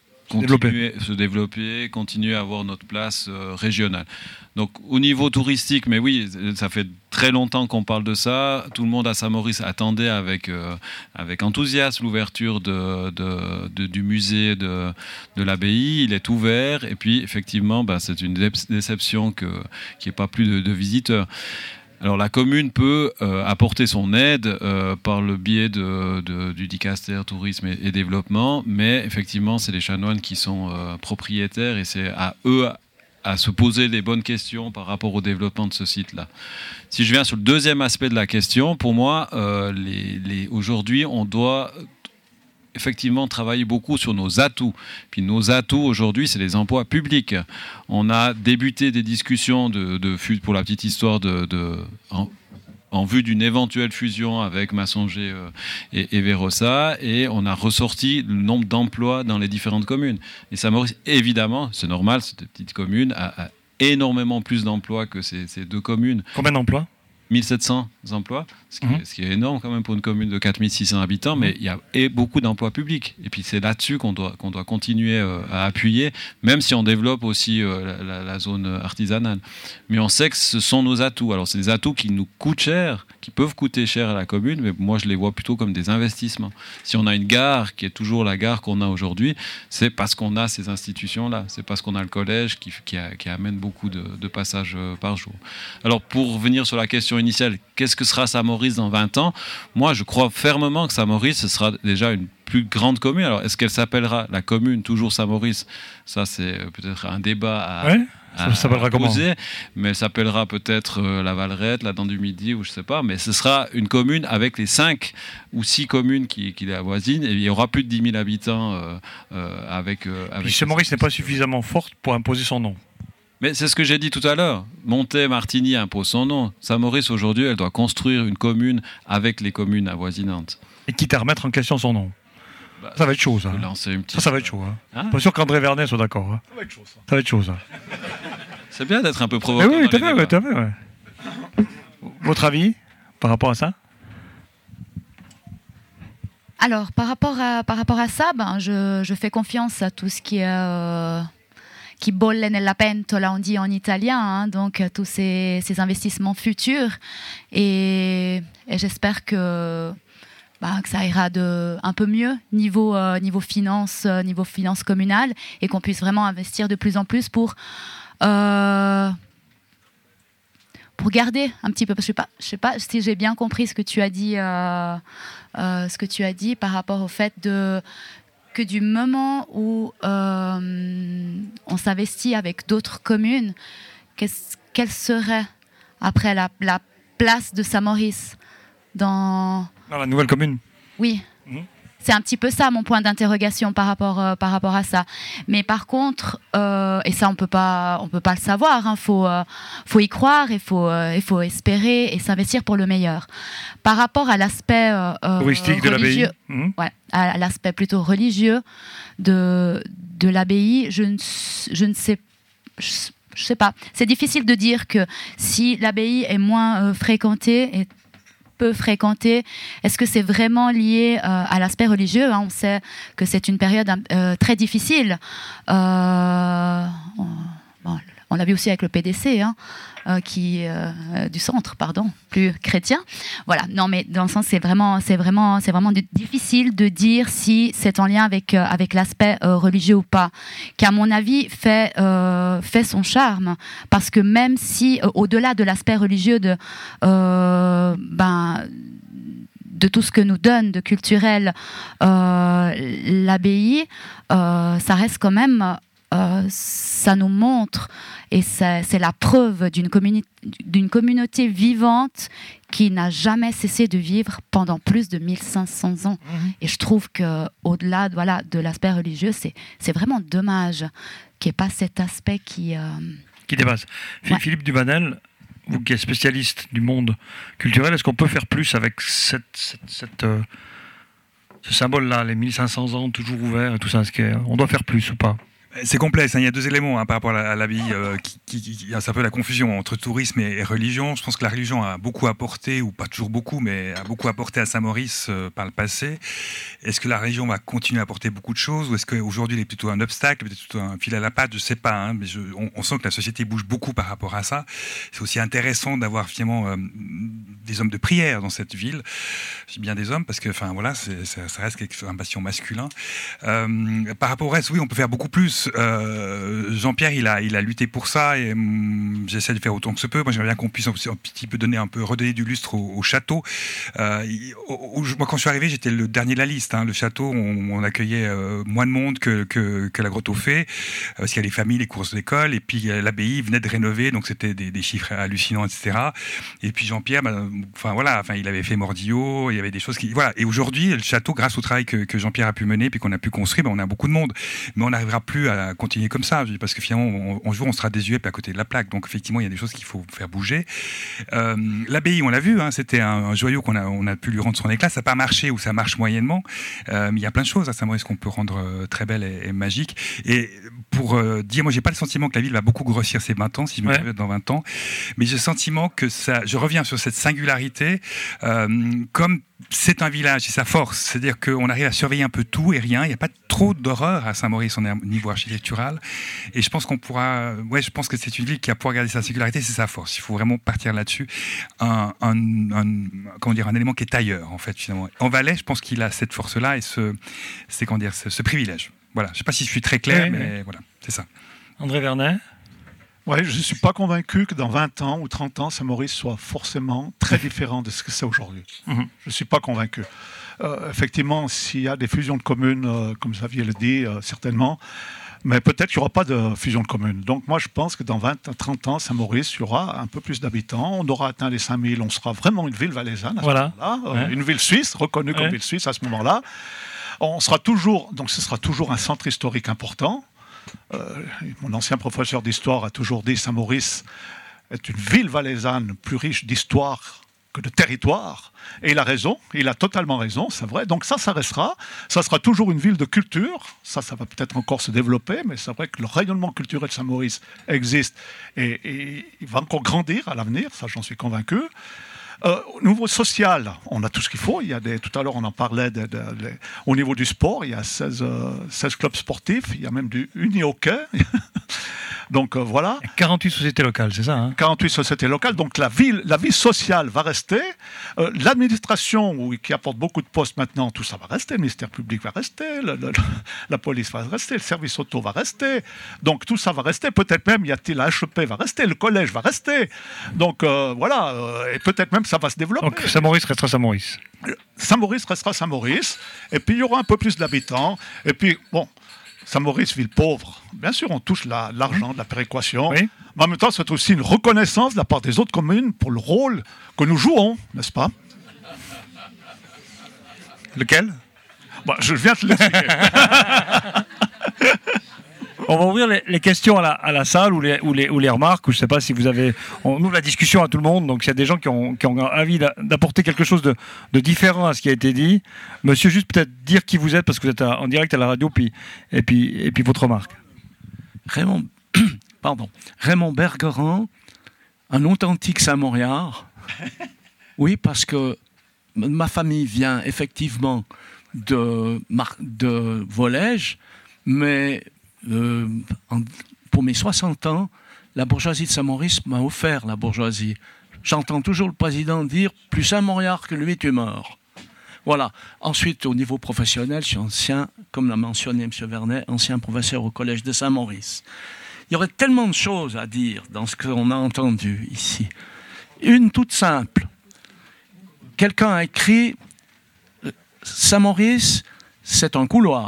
se développer, continuer à avoir notre place régionale. Donc au niveau touristique, mais oui, ça fait très longtemps qu'on parle de ça. Tout le monde à Saint-Maurice attendait avec enthousiasme l'ouverture du musée de l'abbaye. Il est ouvert et puis effectivement, c'est une déception qu'il n'y ait pas plus de visiteurs. Alors la commune peut apporter son aide par le biais du Dicaster Tourisme et Développement, mais effectivement c'est les chanoines qui sont propriétaires et c'est à eux à se poser les bonnes questions par rapport au développement de ce site-là. Si je viens sur le deuxième aspect de la question, pour moi, aujourd'hui on doit effectivement travailler beaucoup sur nos atouts. Puis nos atouts aujourd'hui, c'est les emplois publics. On a débuté des discussions pour la petite histoire en vue d'une éventuelle fusion avec Massonger et Vérossa, et on a ressorti le nombre d'emplois dans les différentes communes. Et Saint-Maurice, évidemment, c'est normal, cette petite commune a énormément plus d'emplois que ces deux communes. Combien d'emplois ? 1700 emplois, ce qui est énorme quand même pour une commune de 4600 habitants, mais il y a beaucoup d'emplois publics. Et puis c'est là-dessus qu'on doit continuer à appuyer, même si on développe aussi la zone artisanale. Mais on sait que ce sont nos atouts. Alors c'est des atouts qui nous coûtent cher, qui peuvent coûter cher à la commune, mais moi je les vois plutôt comme des investissements. Si on a une gare qui est toujours la gare qu'on a aujourd'hui, c'est parce qu'on a ces institutions-là. C'est parce qu'on a le collège qui amène beaucoup de passages par jour. Alors pour revenir sur la question initiale, qu'est-ce que sera Saint-Maurice dans 20 ans ? Moi, je crois fermement que Saint-Maurice, ce sera déjà une plus grande commune. Alors, est-ce qu'elle s'appellera la commune toujours Saint-Maurice ? Ça, c'est peut-être un débat à poser, mais elle s'appellera peut-être la Vallerette, la Dent du Midi, ou je ne sais pas, mais ce sera une commune avec les 5 ou 6 communes qui la avoisinent, et il y aura plus de 10 000 habitants avec Saint-Maurice n'est pas suffisamment forte pour imposer son nom. Mais c'est ce que j'ai dit tout à l'heure. Montet-Martigny impose son nom. Saint-Maurice, aujourd'hui, elle doit construire une commune avec les communes avoisinantes. Et quitte à remettre en question son nom. Ça va être chaud, ça. Ça va être chaud. Pas sûr qu'André Vernet soit d'accord. Ça va être chaud, ça. Ça va être chaud, ça. C'est bien d'être un peu provocateur. Oui, t'as fait. Votre avis par rapport à ça ? Alors, par rapport à ça, je fais confiance à tout ce qui est... qui bolle nella pentola, on dit en italien, donc tous ces investissements futurs. Et j'espère que ça ira un peu mieux niveau finance communale, et qu'on puisse vraiment investir de plus en plus pour garder un petit peu. Je sais pas si j'ai bien compris ce que tu as dit, par rapport au fait que du moment où on s'investit avec d'autres communes, quelle serait après la place de Saint-Maurice dans la nouvelle commune ? Oui. C'est un petit peu ça mon point d'interrogation par rapport à ça. Mais par contre, et ça on peut pas le savoir, faut y croire, il faut espérer et s'investir pour le meilleur. Par rapport à l'aspect touristique de l'abbaye, à l'aspect plutôt religieux de l'abbaye, je ne sais. Je sais pas. C'est difficile de dire que si l'abbaye est moins fréquentée et peu fréquentée, est-ce que c'est vraiment lié à l'aspect religieux ? On sait que c'est une période très difficile. On l'a vu aussi avec le PDC, du centre, plus chrétien. Voilà. Non, mais dans le sens, c'est vraiment difficile de dire si c'est en lien avec l'aspect religieux ou pas, qui à mon avis fait son charme, parce que même si au-delà de l'aspect religieux de tout ce que nous donne de culturel l'abbaye, ça reste quand même ça nous montre, et c'est la preuve d'une communauté vivante qui n'a jamais cessé de vivre pendant plus de 1500 ans. Et je trouve qu'au-delà de l'aspect religieux, c'est vraiment dommage qu'il n'y ait pas cet aspect qui dépasse. Ouais. Philippe Dubanel, vous qui êtes spécialiste du monde culturel, est-ce qu'on peut faire plus avec ce symbole-là, les 1500 ans toujours ouverts et tout ça? Est-ce qu'on doit faire plus ou pas? C'est complexe, hein. Il y a deux éléments par rapport à l'abbaye c'est un peu la confusion entre tourisme et religion. Je pense que la religion a beaucoup apporté, ou pas toujours beaucoup, mais a beaucoup apporté à Saint-Maurice par le passé. Est-ce que la religion va continuer à apporter beaucoup de choses, ou est-ce qu'aujourd'hui elle est plutôt un obstacle, peut-être plutôt un fil à la patte, je ne sais pas, hein, mais on sent que la société bouge beaucoup par rapport à ça. C'est aussi intéressant d'avoir finalement des hommes de prière dans cette ville. Je dis bien des hommes parce que ça reste un bastion masculin. Par rapport au reste, oui, on peut faire beaucoup plus. Jean-Pierre, il a lutté pour ça, et j'essaie de faire autant que se peut. Moi, j'aimerais bien qu'on puisse un petit peu redonner du lustre au château. Moi, quand je suis arrivé, j'étais le dernier de la liste. Hein. Le château, on accueillait moins de monde que la Grotte aux Fées, parce qu'il y a les familles, les courses d'école, et puis l'abbaye venait de rénover, donc c'était des chiffres hallucinants, etc. Et puis Jean-Pierre, il avait fait Mordillo, il y avait des choses qui... Voilà. Et aujourd'hui, le château, grâce au travail que Jean-Pierre a pu mener, puis qu'on a pu construire, on a beaucoup de monde. Mais on n'arrivera plus à continuer comme ça, parce que finalement, un jour, on sera désuet à côté de la plaque. Donc, effectivement, il y a des choses qu'il faut faire bouger. L'abbaye, on l'a vu, hein, c'était un joyau on a pu lui rendre son éclat. Ça n'a pas marché, ou ça marche moyennement. Mais il y a plein de choses à Saint-Maurice qu'on peut rendre très belles et magiques. Et pour dire, moi, j'ai pas le sentiment que la ville va beaucoup grossir ces 20 ans, si je me trompe dans 20 ans. Mais j'ai le sentiment que je reviens sur cette singularité, comme c'est un village, c'est sa force. C'est-à-dire qu'on arrive à surveiller un peu tout et rien. Il n'y a pas trop d'horreur à Saint-Maurice au niveau architectural. Et je pense je pense que c'est une ville qui a pour garder sa singularité, c'est sa force. Il faut vraiment partir là-dessus. Un élément qui est ailleurs, en fait, finalement. En Valais, je pense qu'il a cette force-là et ce privilège. Voilà. Je ne sais pas si je suis très clair, mais voilà, c'est ça. André Vernet? Ouais, je ne suis pas convaincu que dans 20 ans ou 30 ans, Saint-Maurice soit forcément très différent de ce que c'est aujourd'hui. Je ne suis pas convaincu. Effectivement, s'il y a des fusions de communes, comme Xavier le dit, certainement, mais peut-être qu'il n'y aura pas de fusion de communes. Donc moi, je pense que dans 20 à 30 ans, Saint-Maurice, il y aura un peu plus d'habitants. On aura atteint les 5000, on sera vraiment une ville valaisanne à ce moment-là, une ville suisse, reconnue comme ville suisse à ce moment-là. Ce sera toujours un centre historique important. Mon ancien professeur d'histoire a toujours dit Saint-Maurice est une ville valaisanne plus riche d'histoire que de territoire. Et il a raison, il a totalement raison, c'est vrai. Donc ça restera. Ça sera toujours une ville de culture. Ça va peut-être encore se développer, mais c'est vrai que le rayonnement culturel de Saint-Maurice existe et il va encore grandir à l'avenir, ça j'en suis convaincu. Au niveau social, on a tout ce qu'il faut. Tout à l'heure, on en parlait au niveau du sport. Il y a 16 clubs sportifs. Il y a même du uni-hockey. Donc voilà. 48 sociétés locales, c'est ça, hein? 48 sociétés locales. Donc la vie sociale va rester. L'administration, qui apporte beaucoup de postes maintenant, tout ça va rester. Le ministère public va rester. La police va rester. Le service auto va rester. Donc tout ça va rester. Peut-être même, la HEP va rester. Le collège va rester. Donc voilà. Et peut-être même ça va se développer. Donc Saint-Maurice restera Saint-Maurice. Saint-Maurice restera Saint-Maurice. Et puis il y aura un peu plus d'habitants. Et puis, bon... Saint-Maurice, ville pauvre, bien sûr, on touche l'argent de la péréquation, mais en même temps, c'est aussi une reconnaissance de la part des autres communes pour le rôle que nous jouons, n'est-ce pas? Lequel? Je viens de te le dire. On va ouvrir les questions à la salle ou les remarques. Ou je ne sais pas si vous avez... On ouvre la discussion à tout le monde. Donc, s'il y a des gens qui ont envie d'apporter quelque chose de différent à ce qui a été dit. Monsieur, juste peut-être dire qui vous êtes, parce que vous êtes en direct à la radio, et puis votre remarque. Raymond Bergeron, un authentique Saint-Mauriard. Oui, parce que ma famille vient effectivement de Volège, mais... pour mes 60 ans, la bourgeoisie de Saint-Maurice m'a offert la bourgeoisie. J'entends toujours le président dire « plus Saint-Mauriard que lui, tu es mort ». Voilà. Ensuite, au niveau professionnel, je suis ancien, comme l'a mentionné M. Vernet, ancien professeur au collège de Saint-Maurice. Il y aurait tellement de choses à dire dans ce qu'on a entendu ici. Une toute simple. Quelqu'un a écrit « Saint-Maurice, c'est un couloir ».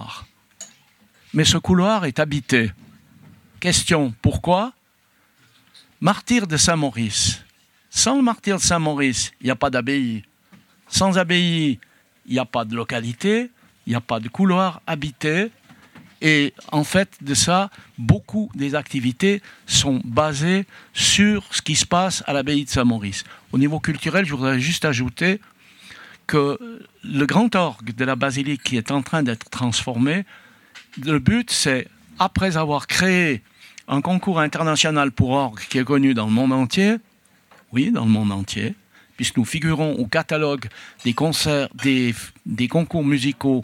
Mais ce couloir est habité. Question, pourquoi? Martyr de Saint-Maurice. Sans le martyr de Saint-Maurice, il n'y a pas d'abbaye. Sans abbaye, il n'y a pas de localité, il n'y a pas de couloir habité. Et en fait, de ça, beaucoup des activités sont basées sur ce qui se passe à l'abbaye de Saint-Maurice. Au niveau culturel, je voudrais juste ajouter que le grand orgue de la basilique qui est en train d'être transformé, le but, c'est, après avoir créé un concours international pour orgue qui est connu dans le monde entier, oui, dans le monde entier, puisque nous figurons au catalogue des concerts, des concours musicaux,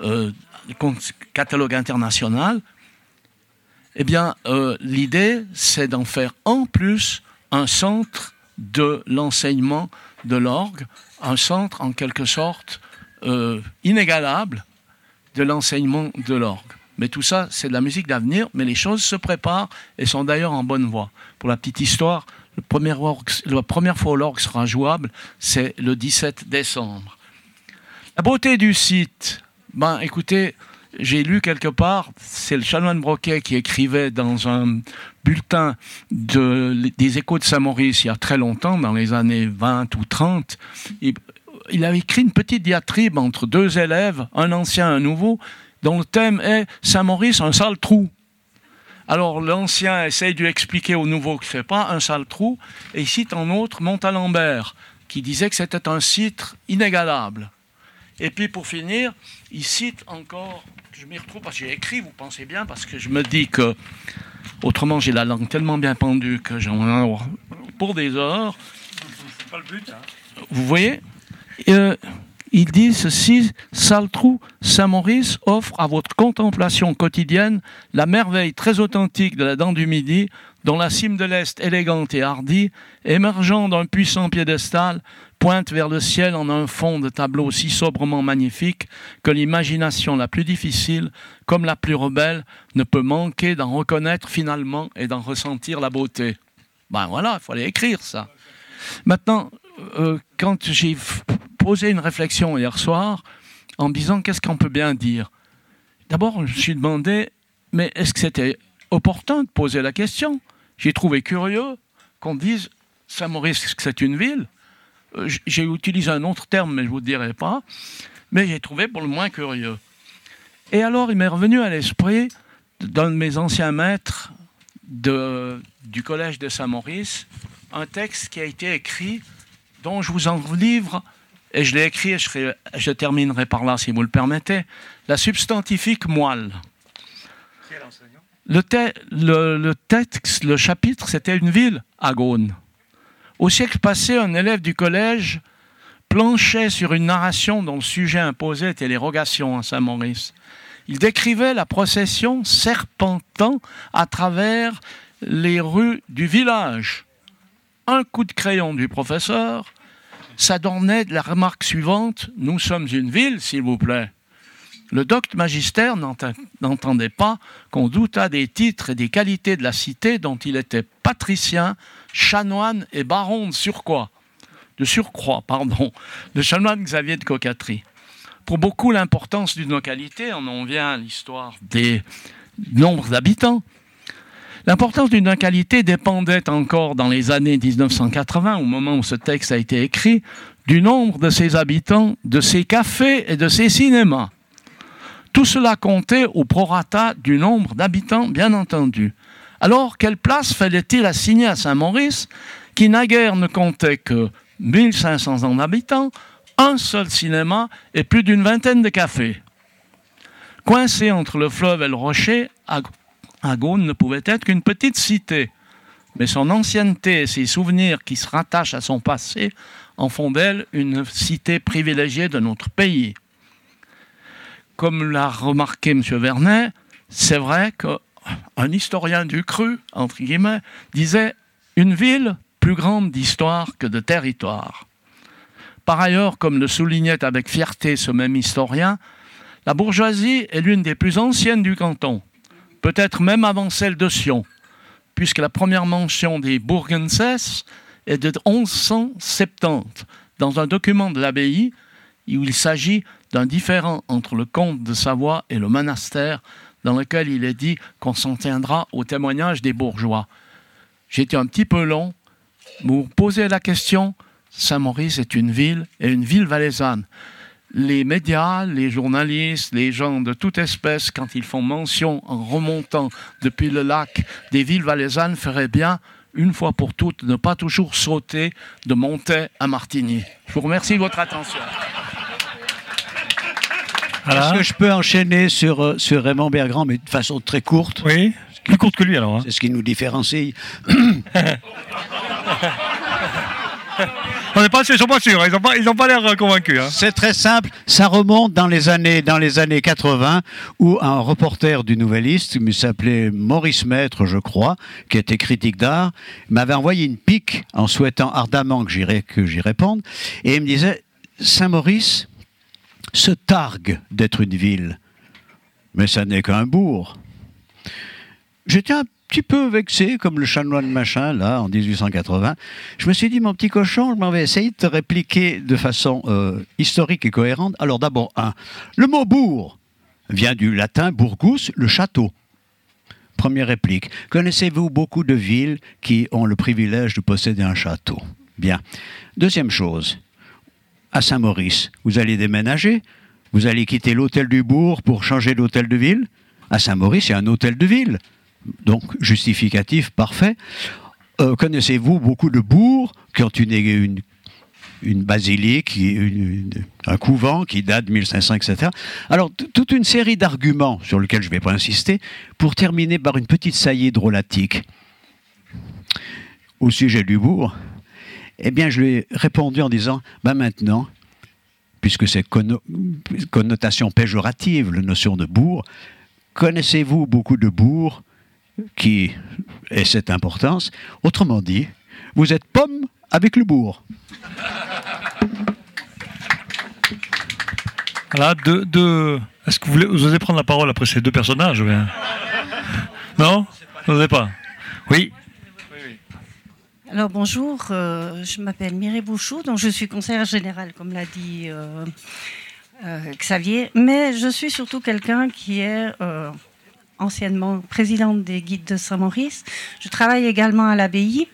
catalogue international, eh bien, l'idée, c'est d'en faire en plus un centre de l'enseignement de l'orgue, un centre en quelque sorte inégalable de l'enseignement de l'orgue. Mais tout ça, c'est de la musique d'avenir, mais les choses se préparent et sont d'ailleurs en bonne voie. Pour la petite histoire, la première fois où l'orgue sera jouable, c'est le 17 décembre. La beauté du site, ben écoutez, j'ai lu quelque part, c'est le chanoine Broquet qui écrivait dans un bulletin des Échos de Saint-Maurice il y a très longtemps, dans les années 20 ou 30. Il avait écrit une petite diatribe entre deux élèves, un ancien et un nouveau, dont le thème est « Saint-Maurice, un sale trou ». Alors l'ancien essaye de lui expliquer au nouveau que ce n'est pas un sale trou, et il cite un autre, Montalembert, qui disait que c'était un site inégalable. Et puis pour finir, il cite encore, je m'y retrouve parce que j'ai écrit, vous pensez bien, parce que je me dis que, autrement j'ai la langue tellement bien pendue que j'en ai pour des heures. C'est pas le but, hein. Vous voyez, il dit ceci: Sale-Trou, Saint-Maurice offre à votre contemplation quotidienne la merveille très authentique de la dent du Midi, dont la cime de l'Est élégante et hardie, émergeant d'un puissant piédestal, pointe vers le ciel en un fond de tableau si sobrement magnifique que l'imagination la plus difficile, comme la plus rebelle, ne peut manquer d'en reconnaître finalement et d'en ressentir la beauté. Ben voilà, il faut aller écrire ça. Maintenant, quand j'ai posé une réflexion hier soir en me disant qu'est-ce qu'on peut bien dire, d'abord je me suis demandé, mais est-ce que c'était opportun de poser la question? J'ai trouvé curieux qu'on dise Saint-Maurice, que c'est une ville. J'ai utilisé un autre terme, mais je ne vous le dirai pas. Mais j'ai trouvé pour le moins curieux. Et alors, il m'est revenu à l'esprit d'un de mes anciens maîtres du collège de Saint-Maurice, un texte qui a été écrit, dont je vous en livre, et je l'ai écrit, et je terminerai par là, si vous le permettez, la substantifique moelle. Quel enseignant? Le texte, le chapitre, c'était une ville, Agone. Au siècle passé, un élève du collège planchait sur une narration dont le sujet imposé était l'érogation à Saint-Maurice. Il décrivait la procession serpentant à travers les rues du village. Un coup de crayon du professeur s'adornait de la remarque suivante: « Nous sommes une ville, s'il vous plaît ». Le docte magistère n'entendait pas qu'on doutât des titres et des qualités de la cité dont il était patricien, chanoine et baron de surcroît, le chanoine Xavier de Cocatry. Pour beaucoup, l'importance d'une localité, on en vient à l'histoire des nombres d'habitants. L'importance d'une localité dépendait encore dans les années 1980, au moment où ce texte a été écrit, du nombre de ses habitants, de ses cafés et de ses cinémas. Tout cela comptait au prorata du nombre d'habitants, bien entendu. Alors, quelle place fallait-il assigner à Saint-Maurice, qui naguère ne comptait que 1500 habitants, un seul cinéma et plus d'une vingtaine de cafés? Coincé entre le fleuve et le rocher, Agone ne pouvait être qu'une petite cité. Mais son ancienneté et ses souvenirs qui se rattachent à son passé en font d'elle une cité privilégiée de notre pays. Comme l'a remarqué M. Vernet, c'est vrai qu'un historien du cru, entre guillemets, disait « une ville plus grande d'histoire que de territoire ». Par ailleurs, comme le soulignait avec fierté ce même historien, la bourgeoisie est l'une des plus anciennes du canton, peut-être même avant celle de Sion, puisque la première mention des Bourgenses est de 1170, dans un document de l'abbaye où il s'agit d'un différend entre le comte de Savoie et le monastère dans lequel il est dit qu'on s'en tiendra au témoignage des bourgeois. J'ai été un petit peu long. Vous posez la question, Saint-Maurice est une ville et une ville valaisanne. Les médias, les journalistes, les gens de toute espèce, quand ils font mention en remontant depuis le lac des villes valaisannes, feraient bien, une fois pour toutes, de ne pas toujours sauter de Montaix à Martigny. Je vous remercie de votre attention. Est-ce que je peux enchaîner sur Raymond Bergrand, mais de façon très courte? Oui, plus courte que lui alors. Hein. C'est ce qui nous différencie. On n'est pas, ils sont pas sûrs, ils n'ont pas l'air convaincus. Hein. C'est très simple, ça remonte dans les années 80 où un reporter du Nouvelliste, qui s'appelait Maurice Maître, je crois, qui était critique d'art, m'avait envoyé une pique en souhaitant ardemment que j'y réponde, et il me disait Saint-Maurice se targue d'être une ville, mais ça n'est qu'un bourg. J'étais un petit peu vexé, comme le chanoine machin, là, en 1880. Je me suis dit, mon petit cochon, je m'en vais essayer de te répliquer de façon historique et cohérente. Alors d'abord, le mot bourg vient du latin burgus, le château. Première réplique. Connaissez-vous beaucoup de villes qui ont le privilège de posséder un château? Bien. Deuxième chose, à Saint-Maurice, vous allez déménager, vous allez quitter l'hôtel du bourg pour changer d'hôtel de ville. À Saint-Maurice, il y a un hôtel de ville. Donc, justificatif parfait. Connaissez-vous beaucoup de bourgs qui ont une basilique, un couvent qui date de 1500, etc. Alors, toute une série d'arguments sur lesquels je ne vais pas insister, pour terminer par une petite saillie drôlatique. Au sujet du bourg, eh bien, je lui ai répondu en disant, maintenant, puisque c'est connotation péjorative, la notion de bourg, connaissez-vous beaucoup de bourgs qui ait cette importance? Autrement dit, vous êtes pomme avec le bourg. Voilà, est-ce que vous osez prendre la parole après ces deux personnages? Non? Vous n'osez pas? Oui. Alors bonjour, je m'appelle Mireille Bouchou, donc je suis conseillère générale, comme l'a dit Xavier, mais je suis surtout quelqu'un qui est anciennement présidente des guides de Saint-Maurice. Je travaille également à l'abbaye,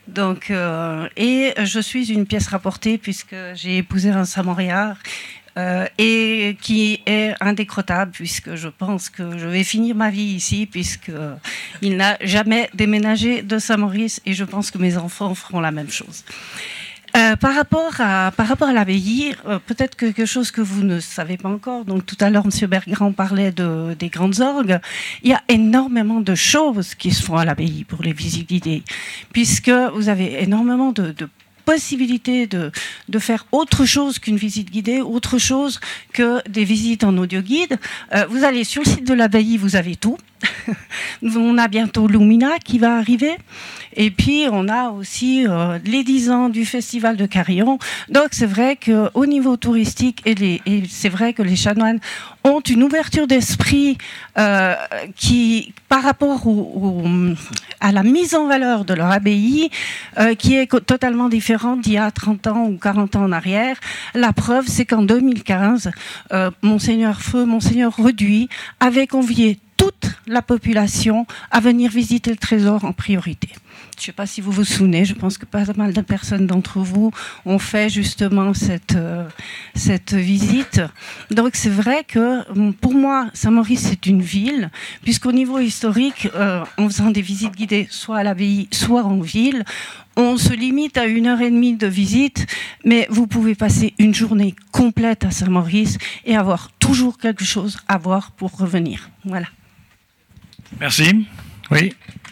et je suis une pièce rapportée puisque j'ai épousé un Saint-Mauriard et qui est indécrottable puisque je pense que je vais finir ma vie ici puisqu'il n'a jamais déménagé de Saint-Maurice et je pense que mes enfants feront la même chose. Par rapport à l'abbaye, peut-être quelque chose que vous ne savez pas encore. Donc tout à l'heure, M. Bergrand parlait des grandes orgues. Il y a énormément de choses qui se font à l'abbaye pour les visites guidées, puisque vous avez énormément de possibilité de faire autre chose qu'une visite guidée, autre chose que des visites en audio guide. Vous allez sur le site de l'abbaye, vous avez tout. On a bientôt Lumina qui va arriver. Et puis, on a aussi les 10 ans du Festival de Carillon. Donc, c'est vrai qu'au niveau touristique, et c'est vrai que les chanoines ont une ouverture d'esprit qui, par rapport à la mise en valeur de leur abbaye, qui est totalement différente d'il y a 30 ans ou 40 ans en arrière. La preuve, c'est qu'en 2015, Monseigneur Reduit avait convié toute la population à venir visiter le trésor en priorité. Je ne sais pas si vous vous souvenez, je pense que pas mal de personnes d'entre vous ont fait justement cette visite. Donc c'est vrai que pour moi, Saint-Maurice c'est une ville, puisqu'au niveau historique, en faisant des visites guidées soit à l'abbaye, soit en ville, on se limite à 1h30 de visite, mais vous pouvez passer une journée complète à Saint-Maurice et avoir toujours quelque chose à voir pour revenir. Voilà. Merci. Oui.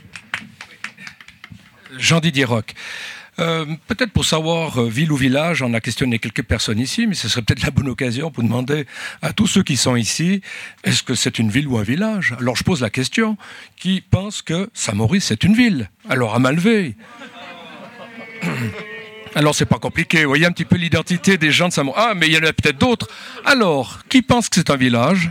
Jean-Didier Roch. Peut-être pour savoir ville ou village, on a questionné quelques personnes ici, mais ce serait peut-être la bonne occasion pour demander à tous ceux qui sont ici, est-ce que c'est une ville ou un village? Alors je pose la question, qui pense que Saint-Maurice c'est une ville? Alors à main levée. Alors c'est pas compliqué, vous voyez un petit peu l'identité des gens de Saint-Maurice. Ah, mais il y en a peut-être d'autres. Alors, qui pense que c'est un village?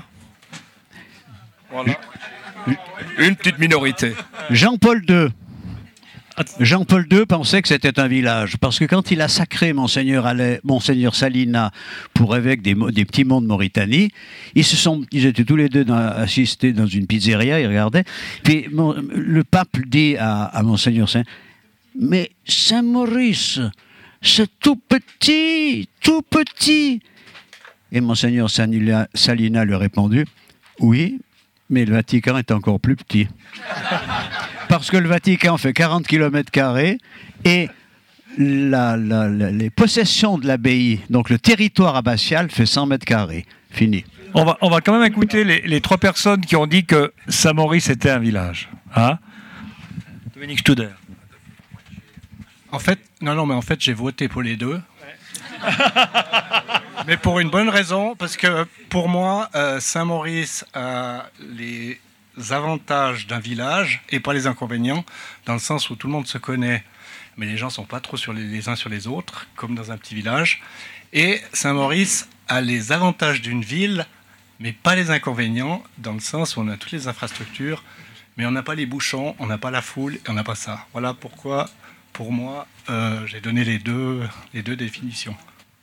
Voilà. Une petite minorité. Jean-Paul II. Jean-Paul II pensait que c'était un village, parce que quand il a sacré Monseigneur Salina pour évêque des petits monts de Mauritanie, ils étaient tous les deux assistés dans une pizzeria, ils regardaient, puis le pape dit à Monseigneur Salina, mais Saint-Maurice, c'est tout petit, tout petit. Et Monseigneur Salina lui a répondu, oui, mais le Vatican est encore plus petit. Parce que le Vatican fait 40 km² et les possessions de l'abbaye, donc le territoire abbatial, fait 100 m². Fini. On va quand même écouter les 3 personnes qui ont dit que Saint-Maurice était un village. Hein? Dominique Studer. En fait, j'ai voté pour les deux. Mais pour une bonne raison, parce que pour moi, Saint-Maurice a les avantages d'un village et pas les inconvénients, dans le sens où tout le monde se connaît, mais les gens ne sont pas trop les uns sur les autres, comme dans un petit village. Et Saint-Maurice a les avantages d'une ville, mais pas les inconvénients, dans le sens où on a toutes les infrastructures, mais on n'a pas les bouchons, on n'a pas la foule, et on n'a pas ça. Voilà pourquoi, pour moi, j'ai donné les deux définitions.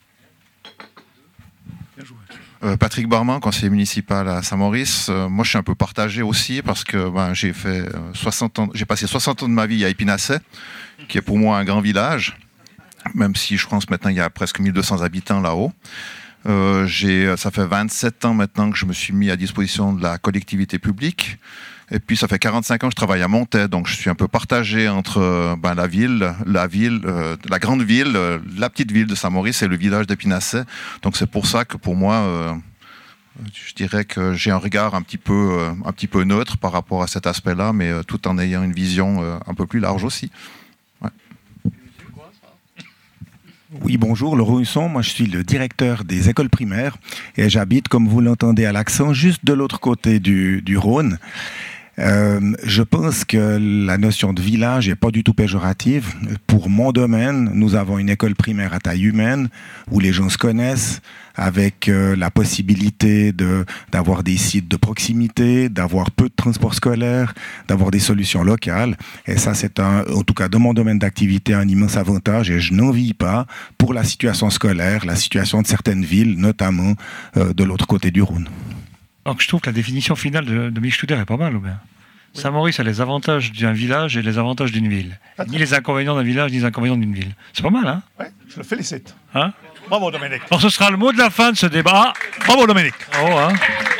Patrick Barman, conseiller municipal à Saint-Maurice. Moi, je suis un peu partagé aussi parce que j'ai passé 60 ans de ma vie à Épinasset, qui est pour moi un grand village, même si je pense maintenant il y a presque 1200 habitants là-haut. Ça fait 27 ans maintenant que je me suis mis à disposition de la collectivité publique. Et puis ça fait 45 ans que je travaille à Montaix, donc je suis un peu partagé entre la grande ville, la petite ville de Saint-Maurice et le village d'Épinasset. Donc c'est pour ça que pour moi, je dirais que j'ai un regard un petit peu neutre par rapport à cet aspect-là, mais tout en ayant une vision un peu plus large aussi. Ouais. Oui, bonjour, Laurent Husson. Moi, je suis le directeur des écoles primaires et j'habite, comme vous l'entendez à l'accent, juste de l'autre côté du Rhône. Je pense que la notion de village n'est pas du tout péjorative. Pour mon domaine, nous avons une école primaire à taille humaine où les gens se connaissent, avec la possibilité d'avoir des sites de proximité, d'avoir peu de transport scolaire, d'avoir des solutions locales. Et ça, c'est en tout cas dans mon domaine d'activité, un immense avantage et je n'envie pas pour la situation scolaire, la situation de certaines villes, notamment de l'autre côté du Rhône. Donc je trouve que la définition finale de Dominique Studer est pas mal, Aubin. Oui. Saint-Maurice a les avantages d'un village et les avantages d'une ville. Ni les inconvénients d'un village, ni les inconvénients d'une ville. C'est pas mal, hein? Oui, je le félicite. Hein? Bravo, Dominique. Alors ce sera le mot de la fin de ce débat. Bravo, Dominique. Oh, hein?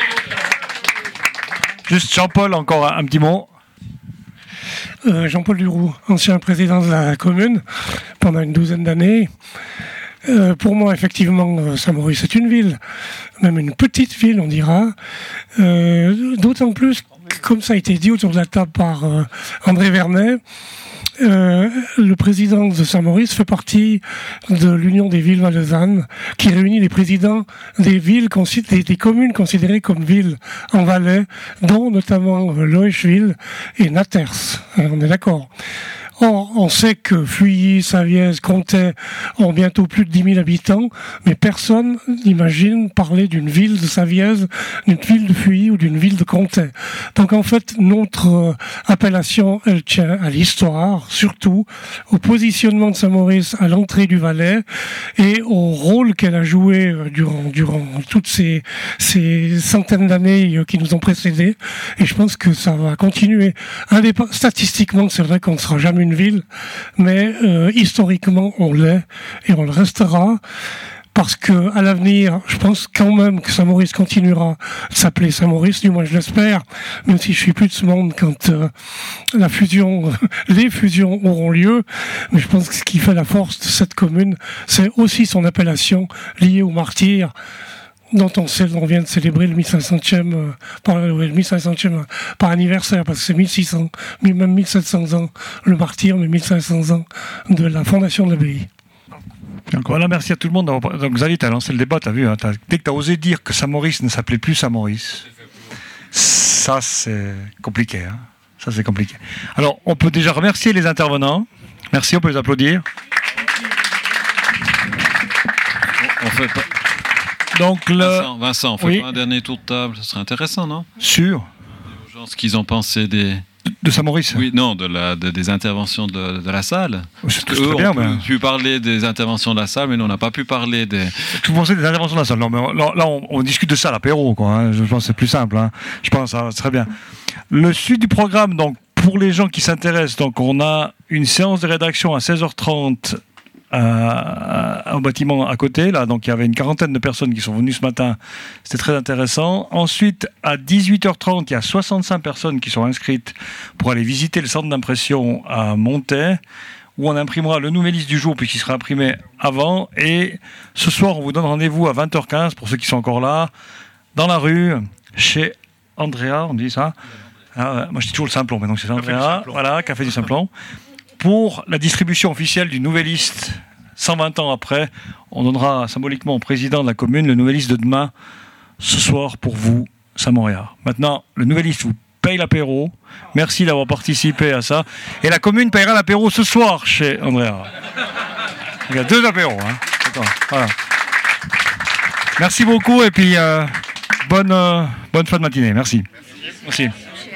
Juste Jean-Paul, encore un petit mot. Jean-Paul Duroux, ancien président de la commune pendant une douzaine d'années. Pour moi, effectivement, Saint-Maurice est une ville, même une petite ville, on dira. D'autant plus, comme ça a été dit autour de la table par André Vernet, le président de Saint-Maurice fait partie de l'Union des villes valaisannes, qui réunit les présidents des villes, des communes considérées comme villes en Valais, dont notamment Loëcheville et Naters. On est d'accord. Or, on sait que Fluilly, Savièse, Comté ont bientôt plus de 10 000 habitants, mais personne n'imagine parler d'une ville de Savièse, d'une ville de Fluilly ou d'une ville de Comté. Donc en fait, notre appellation, elle tient à l'histoire, surtout au positionnement de Saint-Maurice à l'entrée du Valais et au rôle qu'elle a joué durant toutes ces centaines d'années qui nous ont précédés. Et je pense que ça va continuer. Statistiquement, c'est vrai qu'on ne sera jamais une ville, mais historiquement on l'est et on le restera parce que à l'avenir, je pense quand même que Saint-Maurice continuera de s'appeler Saint-Maurice, du moins je l'espère, même si je suis plus de ce monde quand les fusions auront lieu. Mais je pense que ce qui fait la force de cette commune, c'est aussi son appellation liée aux martyrs dont on vient de célébrer le 1500e par anniversaire, parce que c'est 1600, même 1700 ans le martyr, mais 1500 ans de la fondation de l'abbaye. Voilà, merci à tout le monde. Donc Xavier, tu as lancé le débat, tu as vu, hein, dès que tu as osé dire que Saint-Maurice ne s'appelait plus Saint-Maurice, ça c'est compliqué. Hein. Ça c'est compliqué. Alors, on peut déjà remercier les intervenants. Merci, on peut les applaudir. On fait pas... Donc Vincent, on fait pas un dernier tour de table, ce serait intéressant, non? Sûr. Genre ce qu'ils ont pensé des De Saint-Maurice? Oui, non, des interventions de la salle. C'est très bien. On a pu parler des interventions de la salle, mais nous, on n'a pas pu parler des... Vous pensez des interventions de la salle? Non, mais là, on discute de ça à l'apéro, quoi. Hein. Je pense que c'est plus simple. Hein. Je pense que ça va très bien. Le suite du programme, donc, pour les gens qui s'intéressent, donc, on a une séance de rédaction à 16h30 au bâtiment à côté, là, donc il y avait une quarantaine de personnes qui sont venues ce matin, c'était très intéressant. Ensuite, à 18h30, il y a 65 personnes qui sont inscrites pour aller visiter le centre d'impression à Montaix, où on imprimera le Nouvelliste du jour, puisqu'il sera imprimé avant, et ce soir, on vous donne rendez-vous à 20h15, pour ceux qui sont encore là, dans la rue, chez Andrea, on dit ça. Moi, je dis toujours le Simplon, mais donc c'est Andrea, voilà, Café du Simplon. Pour la distribution officielle du Nouvelliste, 120 ans après, on donnera symboliquement au président de la commune le Nouvelliste de demain, ce soir pour vous, Saint-Montréal. Maintenant, le Nouvelliste vous paye l'apéro. Merci d'avoir participé à ça. Et la commune payera l'apéro ce soir chez Andrea. Il y a 2 apéros. Hein. Voilà. Merci beaucoup et puis bonne fin de matinée. Merci. Merci.